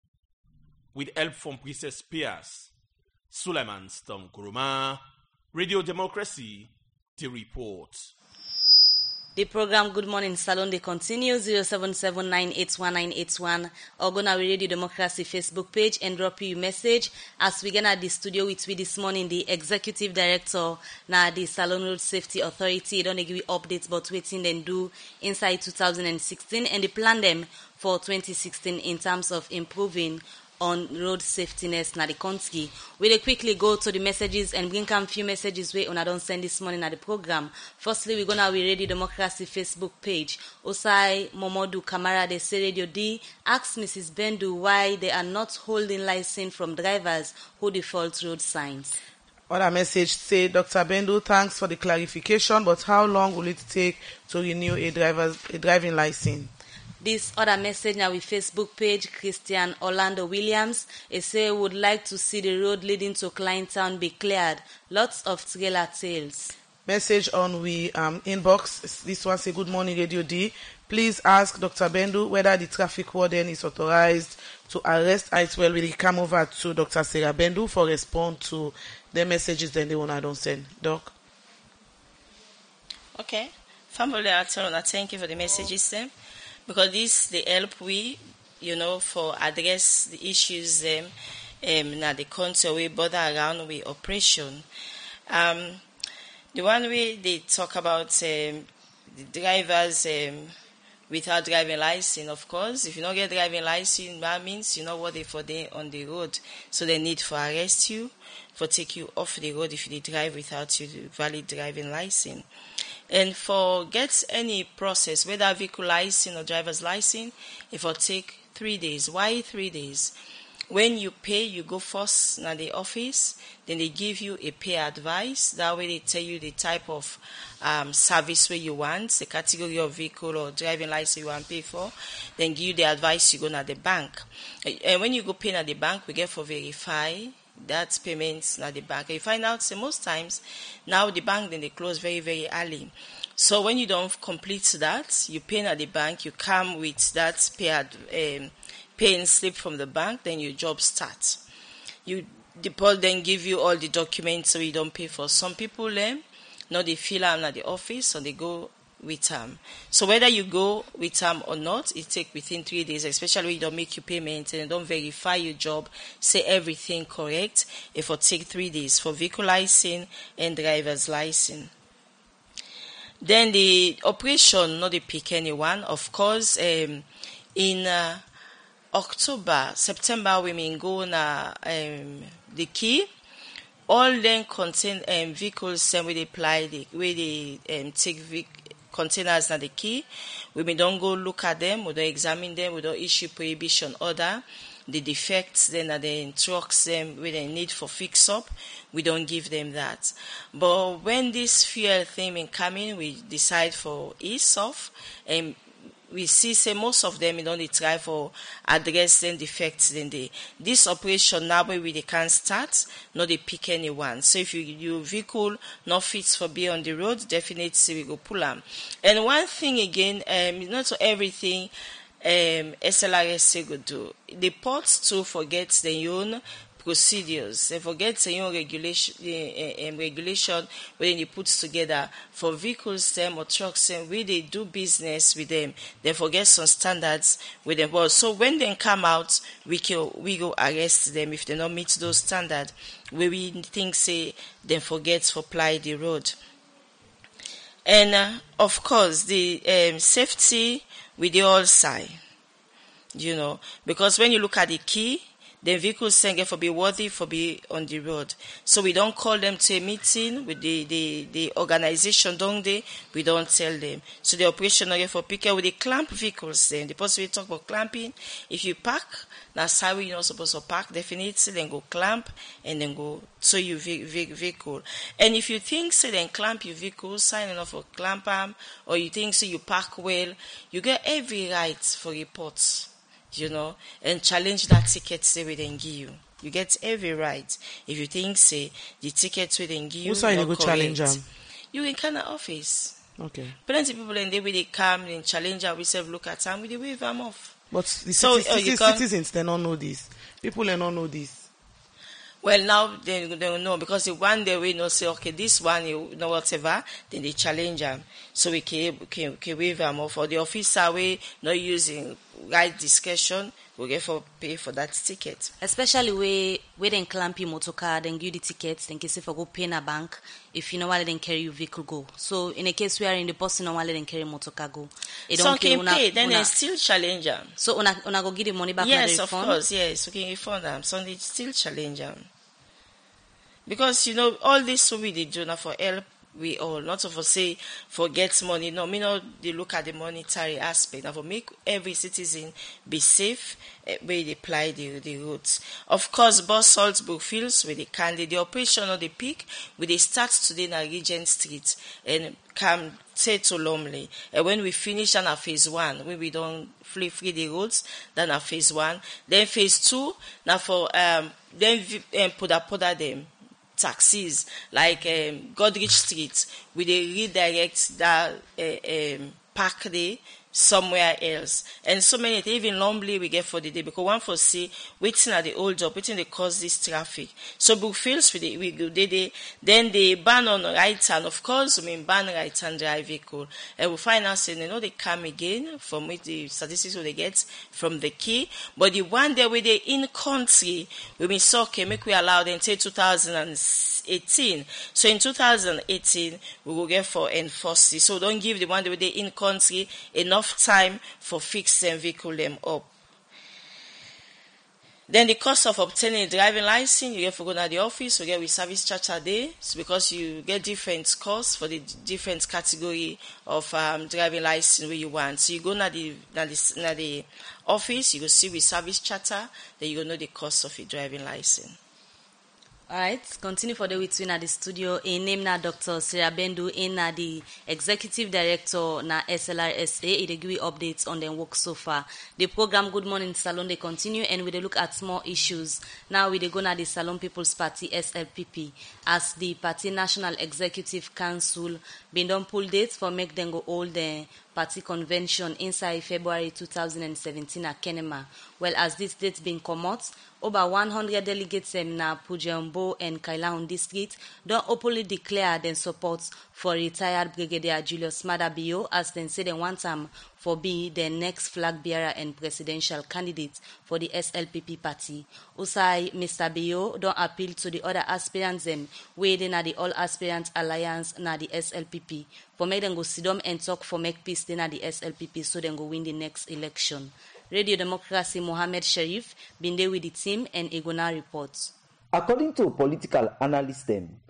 With help from Princess Pierce, Suleiman Storm Kuruma, Radio Democracy, the report. The program Good Morning Salon they continue 0779819181 or go na Radio Democracy Facebook page and drop you a message as we get at the studio with we this morning the executive director na the Salon Road Safety Authority. Don't give you updates but waiting then do inside 2016 and they plan them for 2016 in terms of improving on road safetyness na the country. We'll quickly go to the messages and bring a few messages we don't send this morning at the program. Firstly, we're gonna Radio Democracy Facebook page. Osai Momodu Kamara de say Radio D asks Mrs. Bendu why they are not holding license from drivers who default road signs. Other message say, Dr. Bendu, thanks for the clarification, but how long will it take to renew a driving license? This other message now with Facebook page, Christian Orlando Williams, he say would like to see the road leading to Kleintown be cleared. Lots of trailer tails. Message on we inbox. This one say, good morning Radio D. Please ask Dr. Bendu whether the traffic warden is authorized to arrest Itwell. Will come over to Dr. Sarah Bendu for respond to the messages that they want to send. Doc? Okay. Family Attorney, thank you for the messages then. Because this they help we, for address the issues na the country we bother around with operation. The one way they talk about the drivers without driving license, of course. If you don't get driving license, that means you're not worthy for them on the road. So they need to arrest you, for take you off the road if you drive without your valid driving license. And for get any process, whether vehicle license or driver's license, it will take 3 days. Why 3 days? When you pay, you go first in the office, then they give you a pay advice. That way they tell you the type of service where you want, the category of vehicle or driving license you want to pay for, then give you the advice you go to the bank. And when you go pay at the bank, we get for verify that payments at the bank. And you find out, so most times, now the bank, then they close very, very early. So when you don't complete that, you pay at the bank, you come with that paying slip from the bank, then your job starts. You deposit, then give you all the documents so you don't pay for. Some people, they fill out at the office or they go with them. So whether you go with them or not, it takes within 3 days, especially when you don't make your payment and don't verify your job, say everything correct. It will take 3 days for vehicle license and driver's license. Then the operation, not the pick anyone. Of course, in October, September, we may go na the key. All then contain vehicles where they apply take containers na the key. We may don't go look at them, we don't examine them, we don't issue prohibition order. The defects then are the trucks them where they need for fix up, we don't give them that. But when this fuel thing is coming, we decide for ease off, and we see say most of them don't try for addressing defects in this operation now where they can start, not they pick anyone. So if your vehicle not fits for be on the road, definitely we go pull them. And one thing again, not so everything SLRSA go do. The ports too forget their own procedures. They forget their own regulation when they put together for vehicles them or trucks them where they do business with them. They forget some standards with them. Well, so when they come out, we go arrest them if they don't meet those standards. Where we think say they forget to apply the road. And of course the safety with the all side, because when you look at the key, the vehicles get for be worthy for be on the road. So we don't call them to a meeting with the organization, don't they? We don't tell them. So the operation get for picker with the clamp vehicles then. The possibility talk about clamping. If you park, that's how you're not supposed to park, definitely, then go clamp and then go to your vehicle. And if you think say then clamp your vehicle, sign off for clamp arm, or you think say you park well, you get every right for reports. And challenge that ticket they will then give you. You get every right. If you think, say, the tickets will then give you. Who's going to go challenge them? You in kind of office. Okay. Plenty of people, and they will come and challenge them. We say, look at them, we wave them off. But the citizens, they don't know this. People, they don't know this. Well, now they don't know, because the one day we know say, okay, this one, whatever, then they challenge them. So we can waive them off. Or the officer we not using right discretion, we get for pay for that ticket. Especially where then clamp your motor car, then give the tickets, then case if go pay in a bank, if you know why then carry your vehicle go. So in a case where in the person normally then carry motor car go. So can pay, then they still challenge them. So una go give the money back? Yes, of course, yes, we can refund them. So they still challenge them. Because, all this we they do now for help we all, not for say forget money. No, me not they look at the monetary aspect. Now for make every citizen be safe where they apply the routes. Of course, Boss Salzburg Fields with the Candy, the operation of the peak, where they start today in Regent Street and come say to Lumley. And when we finish on our phase 1, when we don't free the roads, then our phase 1. Then phase 2, now for then poda them. Taxis like Godrich Street, we they redirect that park day somewhere else. And so many, even Lumley we get for the day, because one for see waiting at the hold up, waiting they cause this traffic. So Brookfields we go then they ban on right hand. Of course, ban right hand drive vehicle. And we find out saying they come again from which the statistics they get from the key. But the one there where they in country, we saw okay, make we allow them till 2018. So in 2018 we will get for enforce it. So don't give the one where they in country enough time for fixing vehicle them up. Then the cost of obtaining a driving license, you get to go to the office, you get with service charge a day, it's because you get different costs for the different category of driving license where you want. So you go to the office, you go see with service charter, then you go know the cost of your driving license. Alright, continue for the week at the studio. In name na Dr. Sarah Bendu, in na the Executive Director na SLRSA. They give you updates on their work so far. The program Good Morning Salon they continue and we they look at small issues. Now we they go na the Salon People's Party SLPP as the Party National Executive Council been done pull dates for make them go hold the party convention inside February 2017 at Kenema. Well, as this date been come out, over 100 delegates na Pujembo and Kailaun district don't openly declare their support for retired Brigadier Julius Maada Bio as they say they want him for be the next flag bearer and presidential candidate for the SLPP party. Usai Mr. Bio don't appeal to the other aspirants them waiting at the All Aspirant Alliance na the SLPP for make them go sit down and talk for make peace then at the SLPP so then go win the next election. Radio Democracy Mohammed Sharif been there with the team and Egona reports. According to political analysts,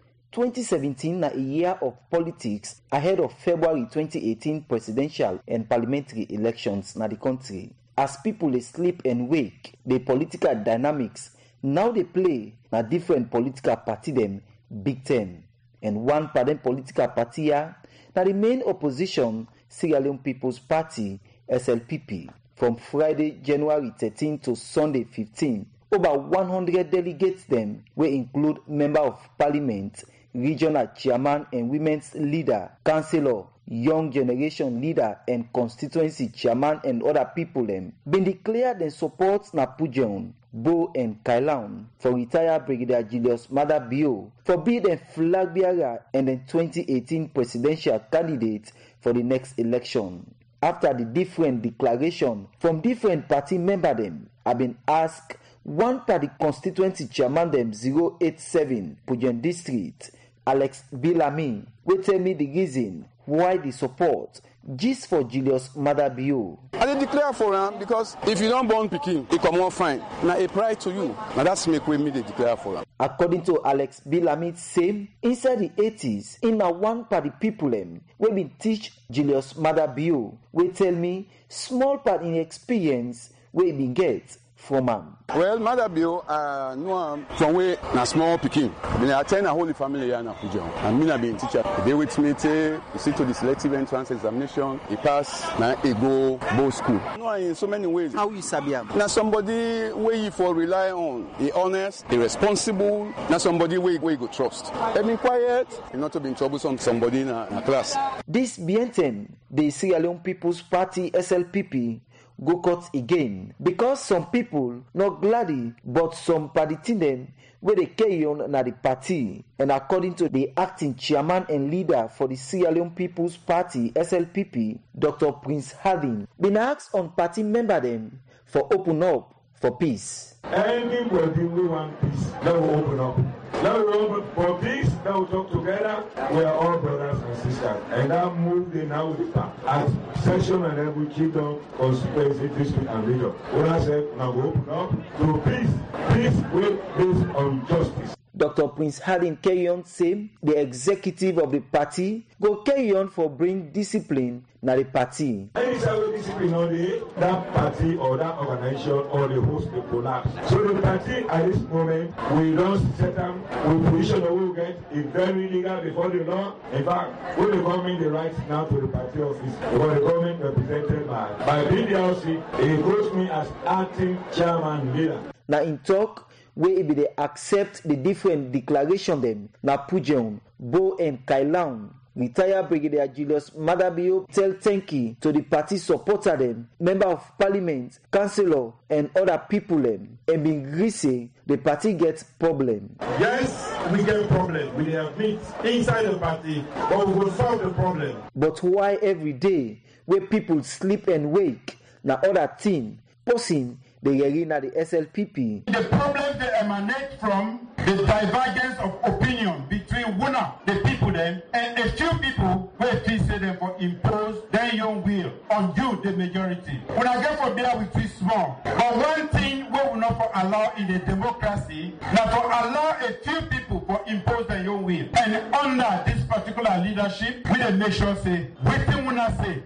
2017 na a year of politics ahead of February 2018 presidential and parliamentary elections na the country. As people sleep and wake, the political dynamics now they play na different political party them big time. And one party political party na the main opposition Sierra Leone People's Party SLPP. From Friday, January 13 to Sunday 15, over 100 delegates them will include Member of Parliament, Regional Chairman and Women's Leader, Councillor, Young Generation Leader and Constituency Chairman and other people them been declared in support na Pujeon, Bo and Kailaun for retired Brigadier Julius Maada Bio for being the flag bearer and the 2018 presidential candidate for the next election. After the different declaration from different party members them have been asked, one party constituency chairman them 087 Pujen District, Alex Bilami, will tell me the reason why the support just for Julius Maada Bio. I declare for him because if you don't born Peking, it come on fine. Now a pride to you. Now that's make me declare for him. According to Alex Bilami, same inside the 80s, in a one party people we been teach Julius Maada Bio. We tell me small part in experience we been get from him. Well, Maada Bio, no from where na small Peking. I attend a holy family here in Abuja. And me na being teacher. They with me you see to the selective entrance examination. He pass na he go both school. No, in so many ways. How you Sabia? Now somebody where you for rely on. He honest, he responsible. Now somebody where you go trust. He been quiet. He not to be troublesome somebody in a class. This Bienten, the Sierra Leone People's Party SLPP. Go cut again because some people not gladdy but some party them where they carry on na the party. And according to the acting chairman and leader for the Sierra Leone People's Party SLPP, Dr. Prince Harding, been asked on party member them for open up for peace. Anybody we want peace, let we open up. Let we open for peace, let we talk together. We are all brothers and sisters. And that move they now with the path. As section and then we keep on conspiracy, dispute and region. When I said now we open up to peace. Peace will based on justice. Dr. Prince Harding carry on say the executive of the party go carry on for bring discipline na the party. Any discipline on that party or that organization or the host will collapse. So the party at this moment we don't set them with position that we will get is very legal before the law. In fact, when the government the rights now to the party office because the government represented by BDLC, it goes me as acting chairman leader. Now in talk where be they accept the different declaration them na Pujeon, Bo and Kailaun Retired Brigadier Julius Madabio tell thank you to the party supporter them, member of parliament, councillor, and other people them, and being greasy, the party gets problem. Yes, we get problem. We have meet inside the party, but we will solve the problem. But why every day where people sleep and wake, na other thing, posing the arena the SLPP. The problem they emanate from the divergence of opinion between Wuna, the people them, and a few people where feel say them for impose their own will on you, the majority. When I get for there with you small, but one thing we will not for allow in the democracy, now for allow a few people for impose their own will. And under this particular leadership, we make sure say, waiting Wuna say,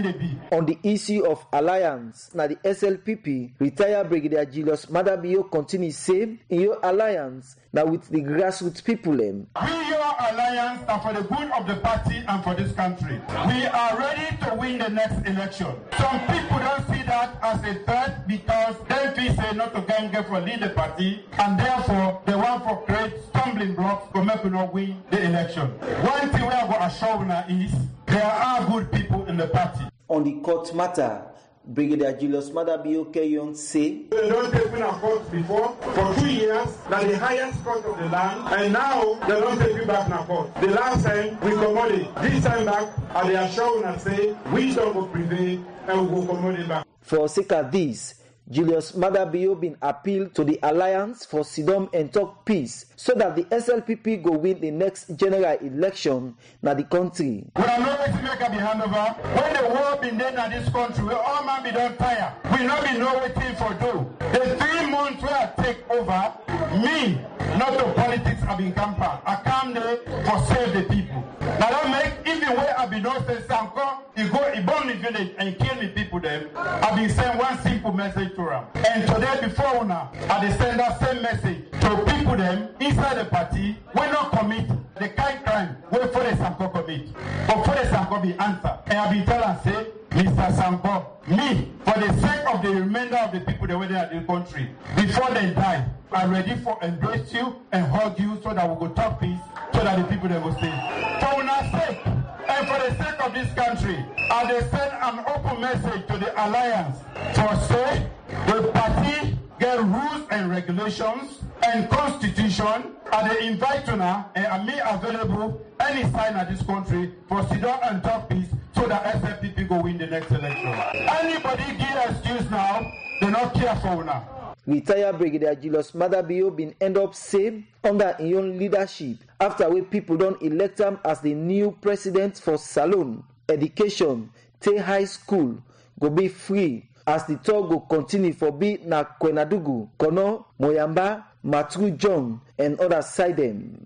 on the issue of alliance, now the SLPP, retired Brigadier Julius Madabio continues say in your alliance now with the grassroots people. We your alliance are for the good of the party and for this country. We are ready to win the next election. Some people don't see that as a threat because they feel say not to get for lead the party and therefore they want for create stumbling blocks to make you not win the election. One thing we are going to assure now is there are good people in the party. On the court matter, Brigadier Julius Madabio Keyon say they don't take me to court before for 2 years, that's the highest court of the land, and now they don't take you back to court. The last time we commoded, this time back, and they are showing and say wisdom will prevail and we will commoded back. For sake of this, Julius Madabio been appealed to the Alliance for Sidom and Talk Peace so that the SLPP go win the next general election na the country. We are not going to make a handover. When the war been done in this country, we all man be done tired. We not be no waiting for do. The 3 months where I take over, me, not the politics have been campaign. I come there for save the people. Now that make even where I be no say Sanko, he burn the village and kill the people them. I been send one simple message to them. And today before now, I send that same message to people them inside the party. We not commit the kind of crime where for the Sanko commit. But for the Sanko be answer. And I been tell and say, Mr. Sanko, me, for the sake of the remainder of the people that were there in the country, before they die, I'm ready for embrace you and hug you so that we go talk peace, so that the people that will stay. For our sake, and for the sake of this country, I they send an open message to the Alliance for say the party get rules and regulations and constitution, and they invite you now and are me available any sign of this country for sit down and talk peace so that SLPP go win the next election. Anybody give excuse now, they not care for now. Retired Brigadier Julius Madabio been end up safe under his own leadership after we people don't elect him as the new president for Salone. Education, Tay High School go be free as the talk go continue for be na Kwenadugu, Kono, Moyamba, Matru John and other side them.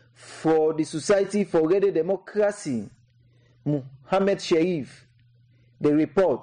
For the Society for Radio Democracy, Muhammad Sharif, the report.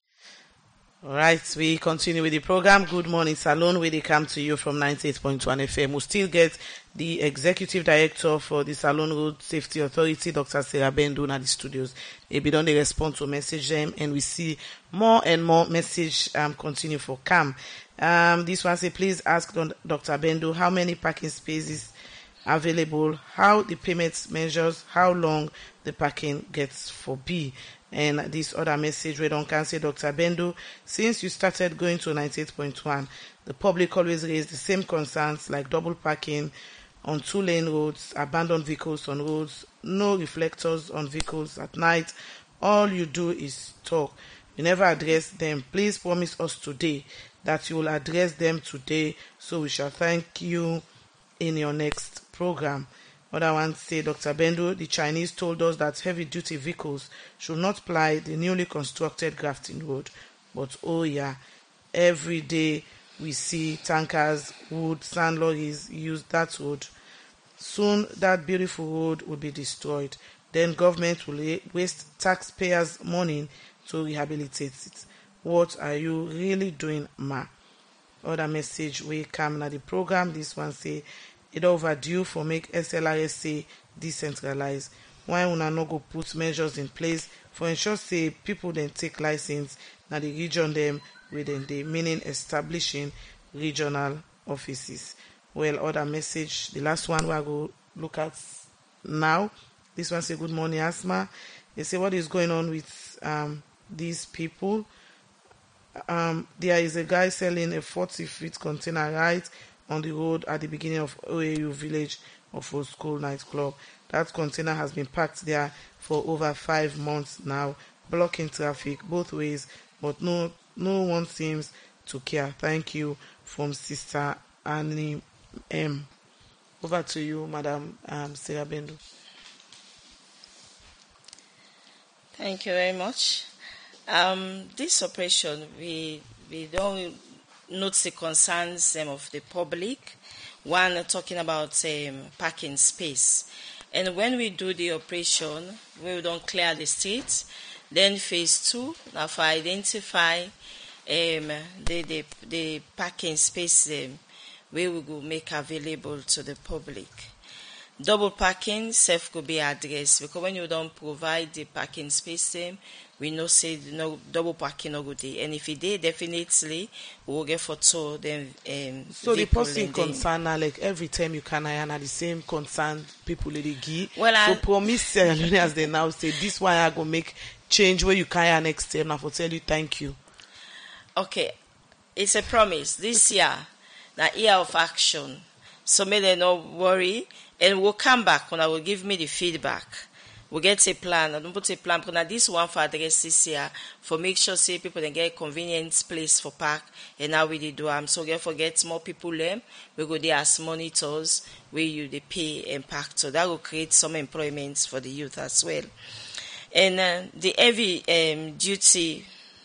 All right, we continue with the program. Good morning, Salone, where they come to you from 98.1 FM. We'll still get the Executive Director for the Salone Road Safety Authority, Dr. Sarah Bendu, at the studios. They be done, they respond to message them, and we see more and more message continue for CAM. This one say, please ask Dr. Bendu how many parking spaces available, how the payments measures, how long the parking gets for B. And this other message we don't can say, Dr. Bendu, since you started going to 98.1, the public always raise the same concerns like double parking on 2-lane roads, abandoned vehicles on roads, no reflectors on vehicles at night. All you do is talk. You never address them. Please promise us today that you will address them today, so we shall thank you in your next program. Other one say, Dr. Bendu, the Chinese told us that heavy-duty vehicles should not ply the newly constructed Grafton Road. But oh yeah, every day we see tankers, wood, sand lorries use that road. Soon that beautiful road will be destroyed. Then government will waste taxpayers' money to rehabilitate it. What are you really doing, ma? Other message we come at the program. This one say, it overdue for make SLRSA decentralized. Why una no go put measures in place for ensure say people then take license na the region them within the meaning establishing regional offices. Well, other message, the last one we go look at now This one say, good morning, Asma. They say, what is going on with these people? There is a guy selling a 40-feet container right on the road at the beginning of OAU village of a school nightclub. That container has been parked there for over 5 months now, blocking traffic both ways, but no one seems to care. Thank you, from Sister Annie M. Over to you, Madam Sarah Bendo. Thank you very much. This operation, we don't note the concerns of the public. One, talking about parking space. And when we do the operation, we don't clear the streets. Then phase 2, now for identify the parking space we will make available to the public. Double parking self could be addressed, because when you don't provide the parking space, we know say no double parking no good. And if it did, definitely we will get for two. Then so the person concerned now, like every time you can hire the same concern people they give. Well, so promise as they now say this one I go make change where you can hire next time. I will tell you thank you. Okay, it's a promise. This year, the year of action. So may they not worry. And we'll come back when I will give me the feedback. We'll get a plan. I don't put a plan because this one for address this year for make sure say people then get a convenient place for park and now we do so therefore get more people there. We go there as monitors where you they pay and park. So that will create some employment for the youth as well. And the heavy duty.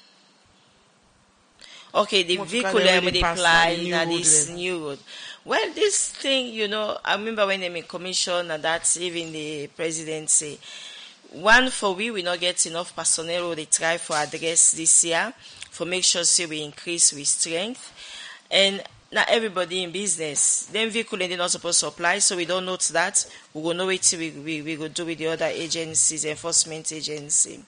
Okay, the vehicle they apply now this new road. Well, this thing, I remember when they made commission, and that's even the presidency. One, for we not get enough personnel, they try for address this year, for make sure say we increase with strength. And not everybody in business. Then vehicle they're not supposed to apply, so we don't note that. We will know it we will do with the other agencies, enforcement agency.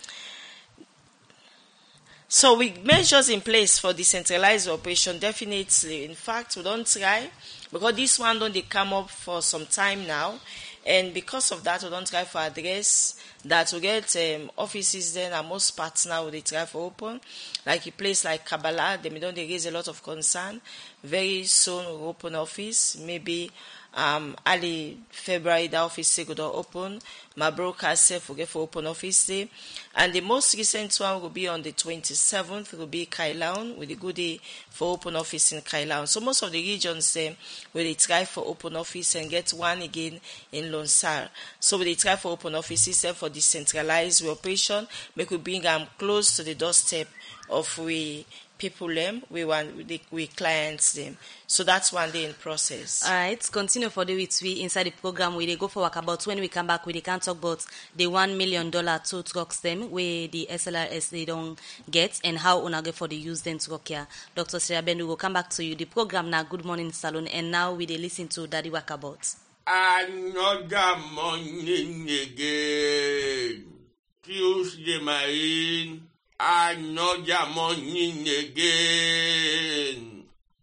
So we measures in place for decentralized operation, definitely. In fact, we don't try, because this one don't they come up for some time now, and because of that, we don't try for address that we get offices then, and most parts now they try for open, like a place like Kabbalah, they don't raise a lot of concern. Very soon we'll open office, maybe early February the office will go open. My broker self will get for open office day. And the most recent one will be on the 27th, will be Kailaun, with a good day for open office in Kailaun. So most of the regions will they try for open office and get one again in Lonsar. So will they try for open offices for decentralized operation, make we bring them close to the doorstep of we people we clients them. So that's one day in process. All right, continue for the weeks we inside the program where they go for walkabout. When we come back, we can talk about the $1 million tow trucks them where the SLRS they don't get and how una get for the use them truck here. Dr. Sarah Bendo will come back to you. The program now Good Morning Salon, and now we listen to Daddy Walkabout. Another morning again. Tuesday Marine. Another morning again.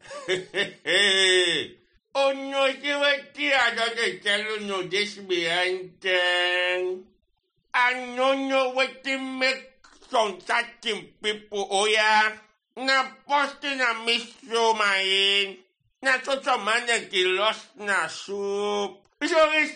Oh no, see what I don't tell you no this behind them. I don't know what to make some certain people. Oh yeah, na posting a miss so my na so some man that lost na soup. Sorry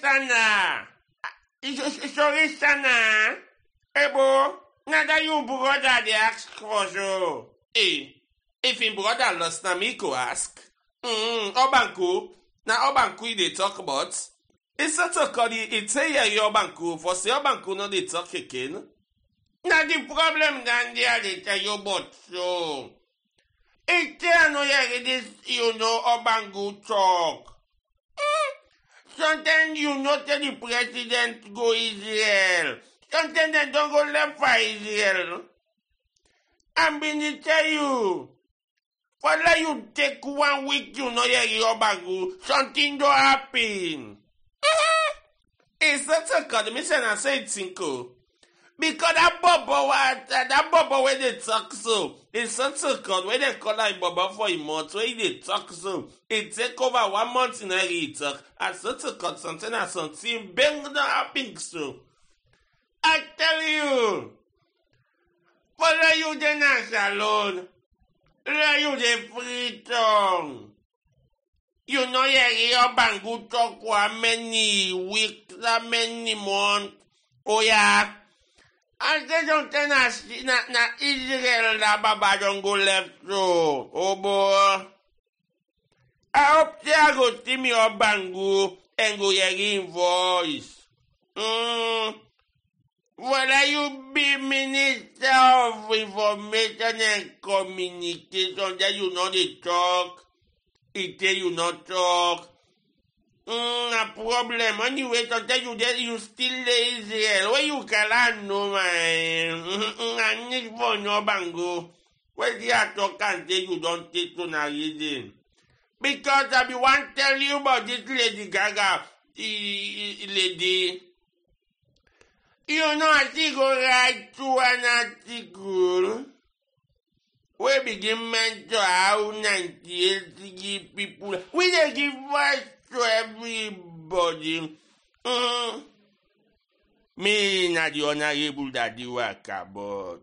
sana. Ebo. Now that you brother they ask for so. Hey, if in brother lost na me go ask. Obanku. Now Obanku they talk about. It's not a call it's a your Obanku. For say Obanku no they talk again. Now the problem then they tell you about so. It's no this Obanku talk. Sometimes tell the president go Israel. Sometimes they don't go left for Israel. I'm going to tell you. For let you take 1 week, hear your bagu. Something don't happen. It's not a code. I say it's simple. Because that Bobo when they talk so, it's such a code when they call that Bobo for a month, when they talk so, it take over 1 month in a talk, and such a code something as something bang not happening so. I tell you, for you the national, you the freedom. You know your bangu talk for many weeks, many months. Oh yeah. And they don't tell us na Israel la Baba don't go left so. Oh boy. I hope they are go see me your bangu and go hear voice. Whether you be Minister of Information and Communication, that you know they talk. It tell you not talk. A problem. Anyway, to tell you that you still Israel. Where you can know, man. I need for no bango. Where they are talking, say you don't take to na reason. Because I be want tell you about this Lady Gaga, lady. You know, I think go write to an article. We begin mentor how 98 people. We dey give voice to everybody. Me na the honorable daddy work about.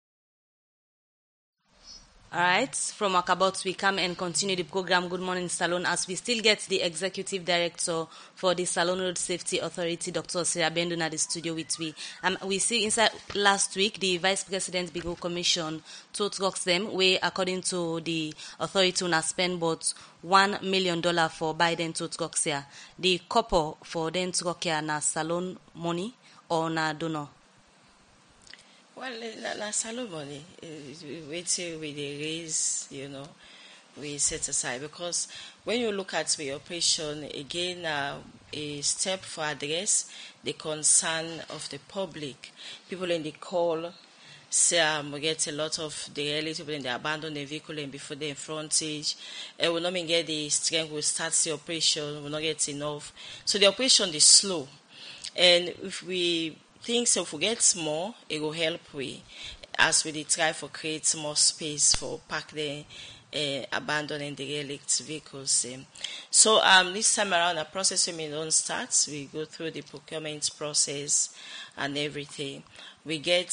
Alright, from Wakabot we come and continue the program Good Morning Salon as we still get the Executive Director for the Salon Road Safety Authority, Dr. Sarah Bendon, at the studio with we. We see inside last week the Vice President Bigo Commission told them where according to the authority na spend about $1 million for Biden to Troxia. The couple for them Troxia na salon money or na donor. Well, na salon money. Wait till we raise, we set aside. Because when you look at the operation, again, a step for address the concern of the public. People in the call say we get a lot of the early people in the abandon the vehicle and before the frontage. And we not get the strength, we start the operation, we not get enough. So the operation is slow. And if we think so, if we get more, it will help we as we try for create more space for park the abandoning the derelict vehicles. So this time around, the process we don't start. We go through the procurement process and everything. We get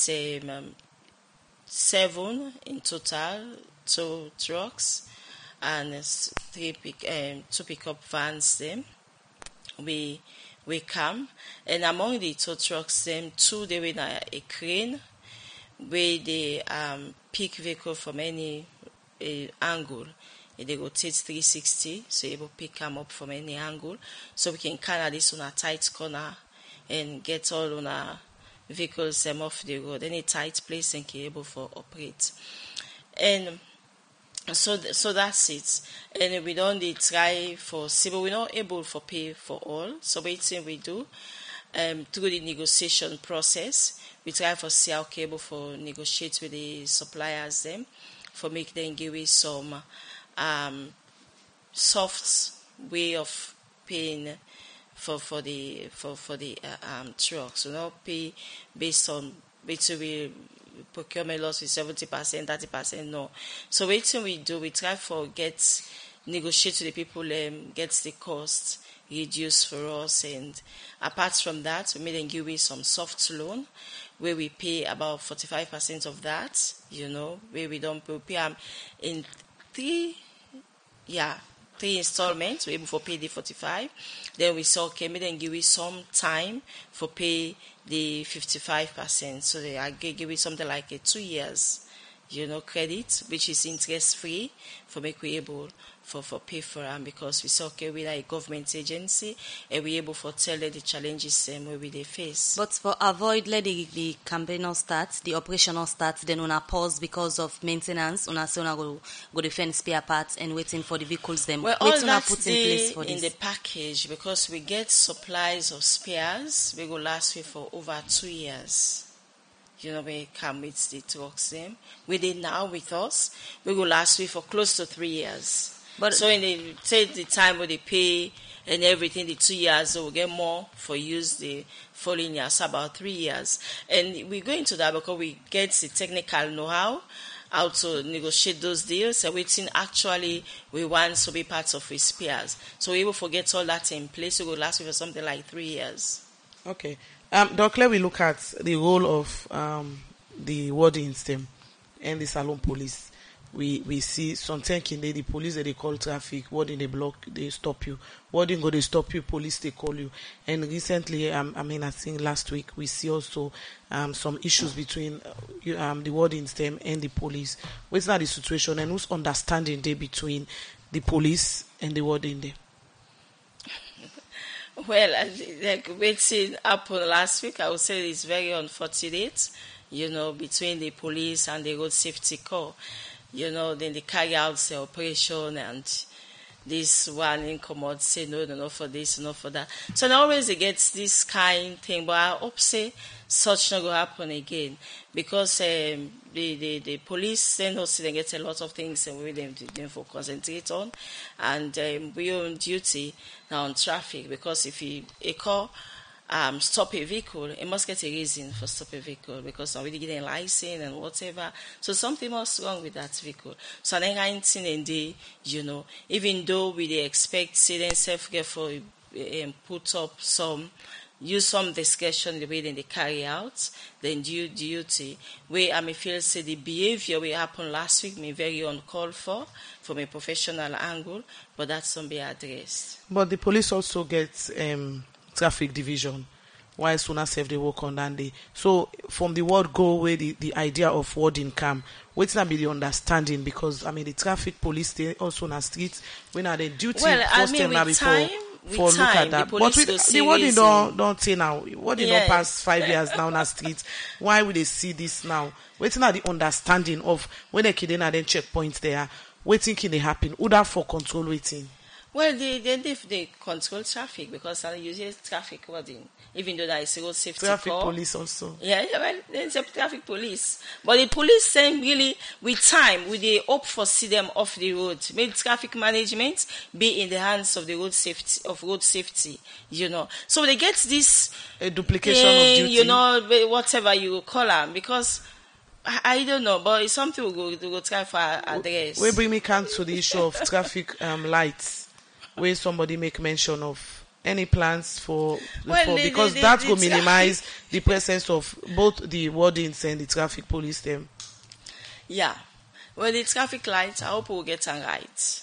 7 in total, 2 trucks and 2 pickup vans. We come, and among the 2 trucks, 2 they with a crane where they pick vehicle from any angle. They go take 360, so able pick them up from any angle, so we can carry this on a tight corner and get all on our vehicles off the road, any tight place and be able for operate. And so that's it. And we don't try for civil. We're not able for pay for all. So waiting we do through the negotiation process. We try for see how able for negotiate with the suppliers for make them give us some soft way of paying for the trucks. So not pay based on basically procurement loss with 70%, 30%, no. So waiting we do, we try for negotiate to the people, get the cost reduced for us, and apart from that, we made them give me some soft loan where we pay about 45% of that, where we don't pay in 3 installments, we're able to pay the 45. Then we saw made them give me some time for pay the 55%. So they give me something like 2 years, credit, which is interest free for make we able for pay for them, because we saw we're a government agency and we able for tell the challenges where we they face. But for avoid let the campaign not start, the operation not start, then on a pause because of maintenance, on a say go defend spare parts and waiting for the vehicles them. Well, all that's put in place for in this. The package, because we get supplies of spares, we go last week for over 2 years. We come with the trucks them. We did now with us, we go last week for close to 3 years. But so in the time where they pay and everything. The 2 years, so we'll get more for use the following year, so about 3 years. And we go into that because we get the technical know-how, how to negotiate those deals, and waiting actually we want to be part of his peers. So we will forget all that in place. It will last for something like 3 years. Okay. Dr. we look at the role of the wardens them and the Salone police. We see sometimes in the police they call traffic, warden they block, they stop you. Warden go they stop you, police they call you. And recently, I think last week we see also some issues between the wardens them and the police. What's not the situation and who's understanding there between the police and the warden there? Well, like waiting happened last week, I would say it's very unfortunate, between the police and the road safety corps. Then they carry out the operation and this one in command say no for this, no for that. So now always they get this kind thing, but I hope say such not going to happen again because the police then also they get a lot of things and we them for concentrate on, and we are on duty now on traffic because if a car stop a vehicle, it must get a reason for stop a vehicle because I'm already getting a license and whatever. So something must wrong with that vehicle. So then I think even though we expect say self for put up use some discretion the way they carry out, then duty where I may feel say the behavior we happened last week may very uncalled for from a professional angle, but that's some be addressed. But the police also get traffic division, while sooner self they work on that day. So from the word go where the idea of warding come, what's not be the understanding because the traffic police they also on the streets when are they duty first time now before for look at that. But the wording don't say now. Wording don't pass 5 years now on the streets. Why would they see this now? Waiting at the understanding of when they kid then checkpoints there, waiting can they happen? Would that for control waiting? Well, they control traffic because I use traffic warding, even though that is a road safety traffic call. Police also. Yeah, well, there's a traffic police. But the police saying really, with time, we they hope for see them off the road. Maybe traffic management be in the hands of the road safety, So they get this a duplication of duty. Whatever you call them, because I don't know, but it's something we go try for address. We bring me come to the issue of traffic lights. Where somebody make mention of any plans because that will minimize the presence of both the wardens and the traffic police them. Yeah. Well, the traffic lights, I hope we'll get them right.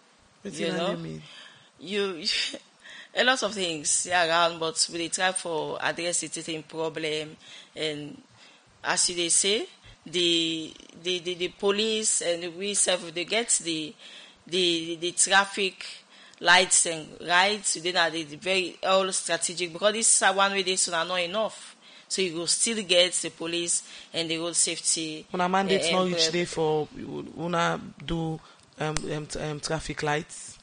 A lot of things around, but we try for address the teething problem. And as they say, the police and we serve, they get the traffic lights and rights, then are the very all strategic because this is one way they are not enough. So you will still get the police and the road safety. Una mandate not each day for una do traffic lights.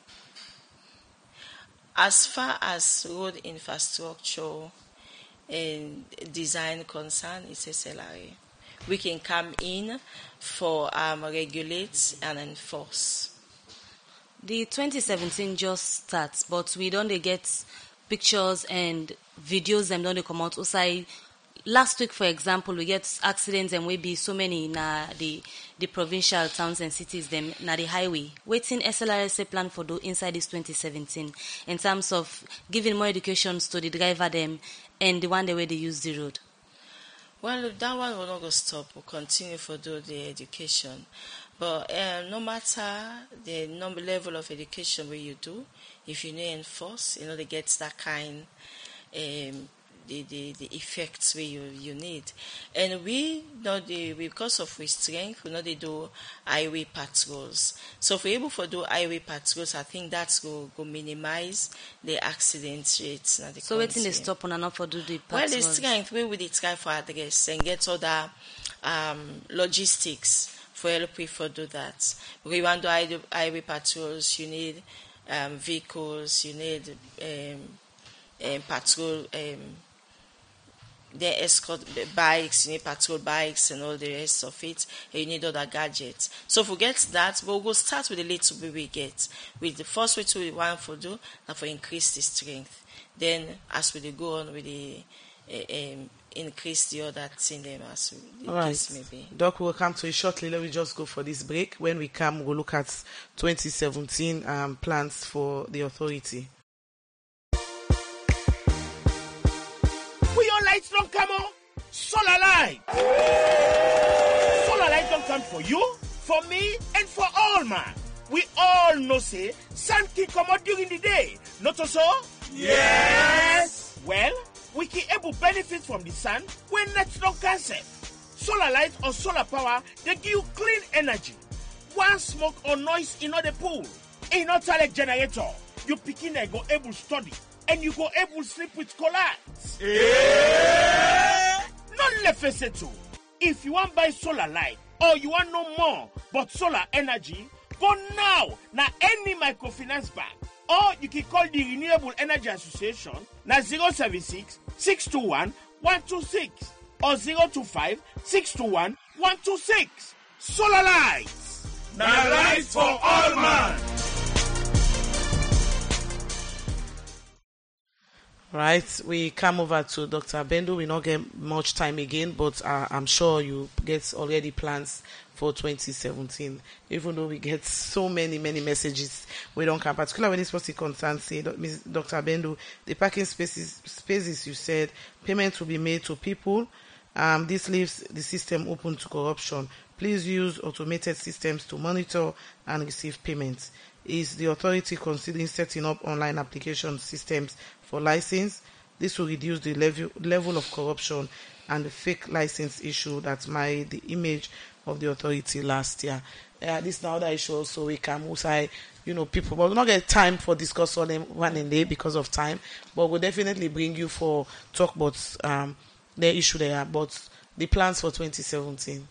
As far as road infrastructure and design concern, it's a salary. We can come in for regulate and enforce. The 2017 just starts, but we don't get pictures and videos them don't come out. Also, last week, for example, we get accidents and we be so many na the provincial towns and cities them na the highway. Waiting SLRSA plan for do inside this 2017 in terms of giving more educations to the driver them and the one the way they use the road. Well, that one will not go stop. We'll continue for do the education. But no matter the level of education where you do, if you need enforce, they get that kind the effects where you need. And we know because of our strength, we know they do highway patrols. So if we're able to do highway patrols, I think that's go minimize the accident rates. So waiting they stop on and for do the patrols? Well, the strength we will try for address and get other logistics for help for do that. Because you want to do highway patrols, you need vehicles, you need patrol They escort bikes, you need patrol bikes and all the rest of it, and you need other gadgets. So if we get that, we'll go start with the little bit we get. With the first way we want to do, that for increase the strength. Then as we go on with the increase the other thing them as the case may be. Doc, we'll come to you shortly. Let me just go for this break. When we come, we'll look at 2017 plans for the authority. We all lights don't come on. Solar light. Solar light don't come for you, for me, and for all man. We all know say sun can come out during the day. Not so? Yes. Well, we can able benefit from the sun when nets don't cancel. Solar light or solar power, they give you clean energy. One smoke or noise in the pool. In not like generator, you picking and go able study. And you go able to sleep with collapse. Not left too. If you want buy solar light or you want no more but solar energy, go now any microfinance bank. Or you can call the Renewable Energy Association 076 621 126 or 025 621 126. Solar lights. Now lights for all man. Right, we come over to Dr. Bendo. We not get much time again, but I'm sure you get already plans for 2017. Even though we get so many messages, we don't come. Particularly when it's supposed to concern, say, Dr. Bendo, the parking spaces you said, payment will be made to people. This leaves the system open to corruption. Please use automated systems to monitor and receive payments. Is the authority considering setting up online application systems for license? This will reduce the level of corruption and the fake license issue that marred the image of the authority last year. This now that issue also we can say, people, but we'll not get time for discuss all them one day because of time, but we'll definitely bring you for talk about the issue there, but the plans for 2017.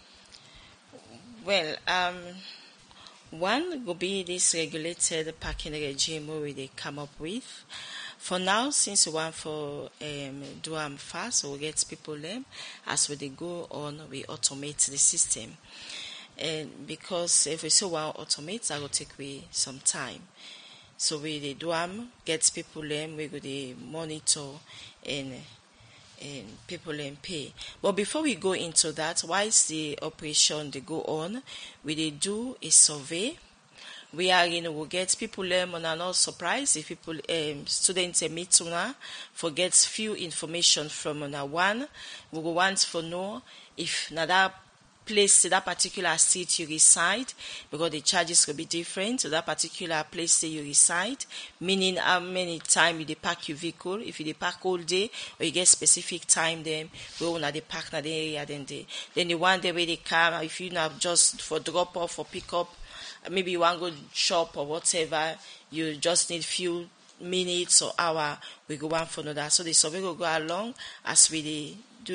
Well, one will be this regulated parking regime where they come up with. For now, since we want for do them fast, so we get people them as we they go on, we automate the system. And because if we say want automate, that will take away some time. So we they do them, get people them, we go they monitor and people and pay. But before we go into that, whilst the operation they go on, we they do a survey. We are we'll get people learn and are not surprised if people students meet forget few information from one. We will want to know if that place, that particular street you reside, because the charges will be different to that particular place that you reside, meaning how many time you park your vehicle. If you park all day or you get specific time, then we will not park in the area. Then the one day where they come, if you not just for drop off or pick up, maybe you want to go shop or whatever, you just need few minutes or hour, we go on for another. So the survey will go along as we do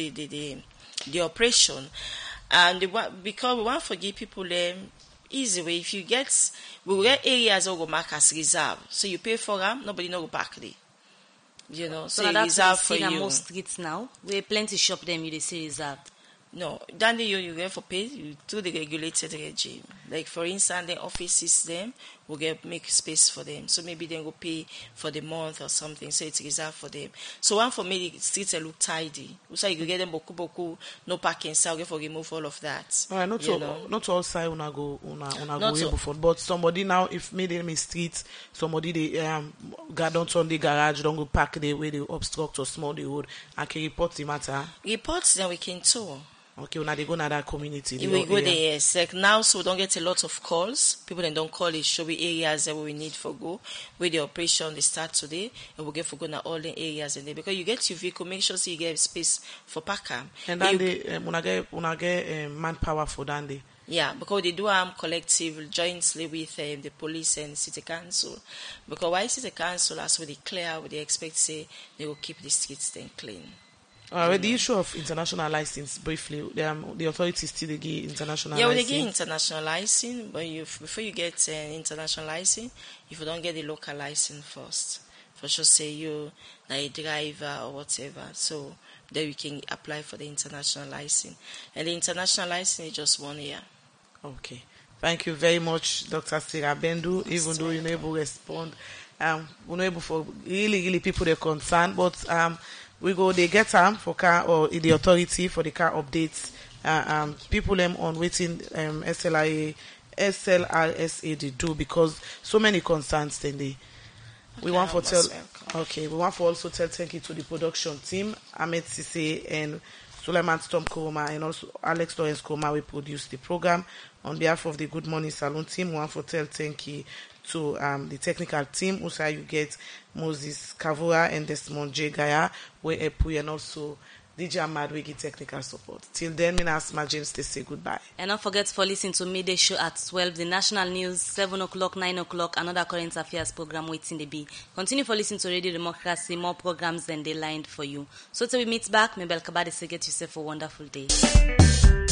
the operation. And because we want to give people easy way, if you get, we will get areas that will mark as reserve. So you pay for them, nobody know go back there. So that's reserve for you. Most streets now, we plenty shop them, you say reserve. No, then you get for pay you do the regulated regime. Like for instance, the offices them will make space for them. So maybe they will pay for the month or something. So it's reserved for them. So one for me, the streets look tidy. So you get them boku, no parking. So for remove all of that. All right, not all side una go able for. But somebody now, if made them in streets, somebody they don't turn the garage, don't go park the way they obstruct or small the road, and can report the matter. Reports then we can tour. Okay, when they go to that community, we go there. Yes, like now, so we don't get a lot of calls. People then don't call it. Show we areas that we need for go. With the operation they start today, and we get for go na all the areas in there because you get your vehicle. Make sure so you get space for parker. And then they get manpower for that day. Yeah, because they do collective jointly with the police and city council. Because why city council as we declare, they expect say they will keep the streets then clean. With the issue of international license, briefly, the authorities still give international license. Yeah, they give international license, but before you get an international license, if you don't get the local license first. for sure say you a driver or whatever. So then we can apply for the international license. And the international license is just 1 year. Okay. Thank you very much, Dr. Sarah Bendu. Even though you're not able to respond, we're not able for really people they're concerned, but we go they get them for car or the authority for the car updates. People them on waiting SLRSA they do because so many concerns then they. We want to tell. Okay, we want to also tell thank you to the production team, Ahmed Sise and Suleiman Storm Koroma, and also Alex Lawrence Koroma. We produce the program on behalf of the Good Morning Salon team. We want to tell thank you to the technical team. Also, you get Moses Kavura and Desmond J. Gaya, and also DJ Ahmad we give technical support. Till then, me ask my James to say goodbye. And don't forget to listen to midday show at 12, the national news, 7 o'clock, 9 o'clock, another current affairs program waiting to be. Continue for listening to Radio Democracy, more programs than they lined for you. So till we meet back, Mabel Kabade say get yourself a wonderful day.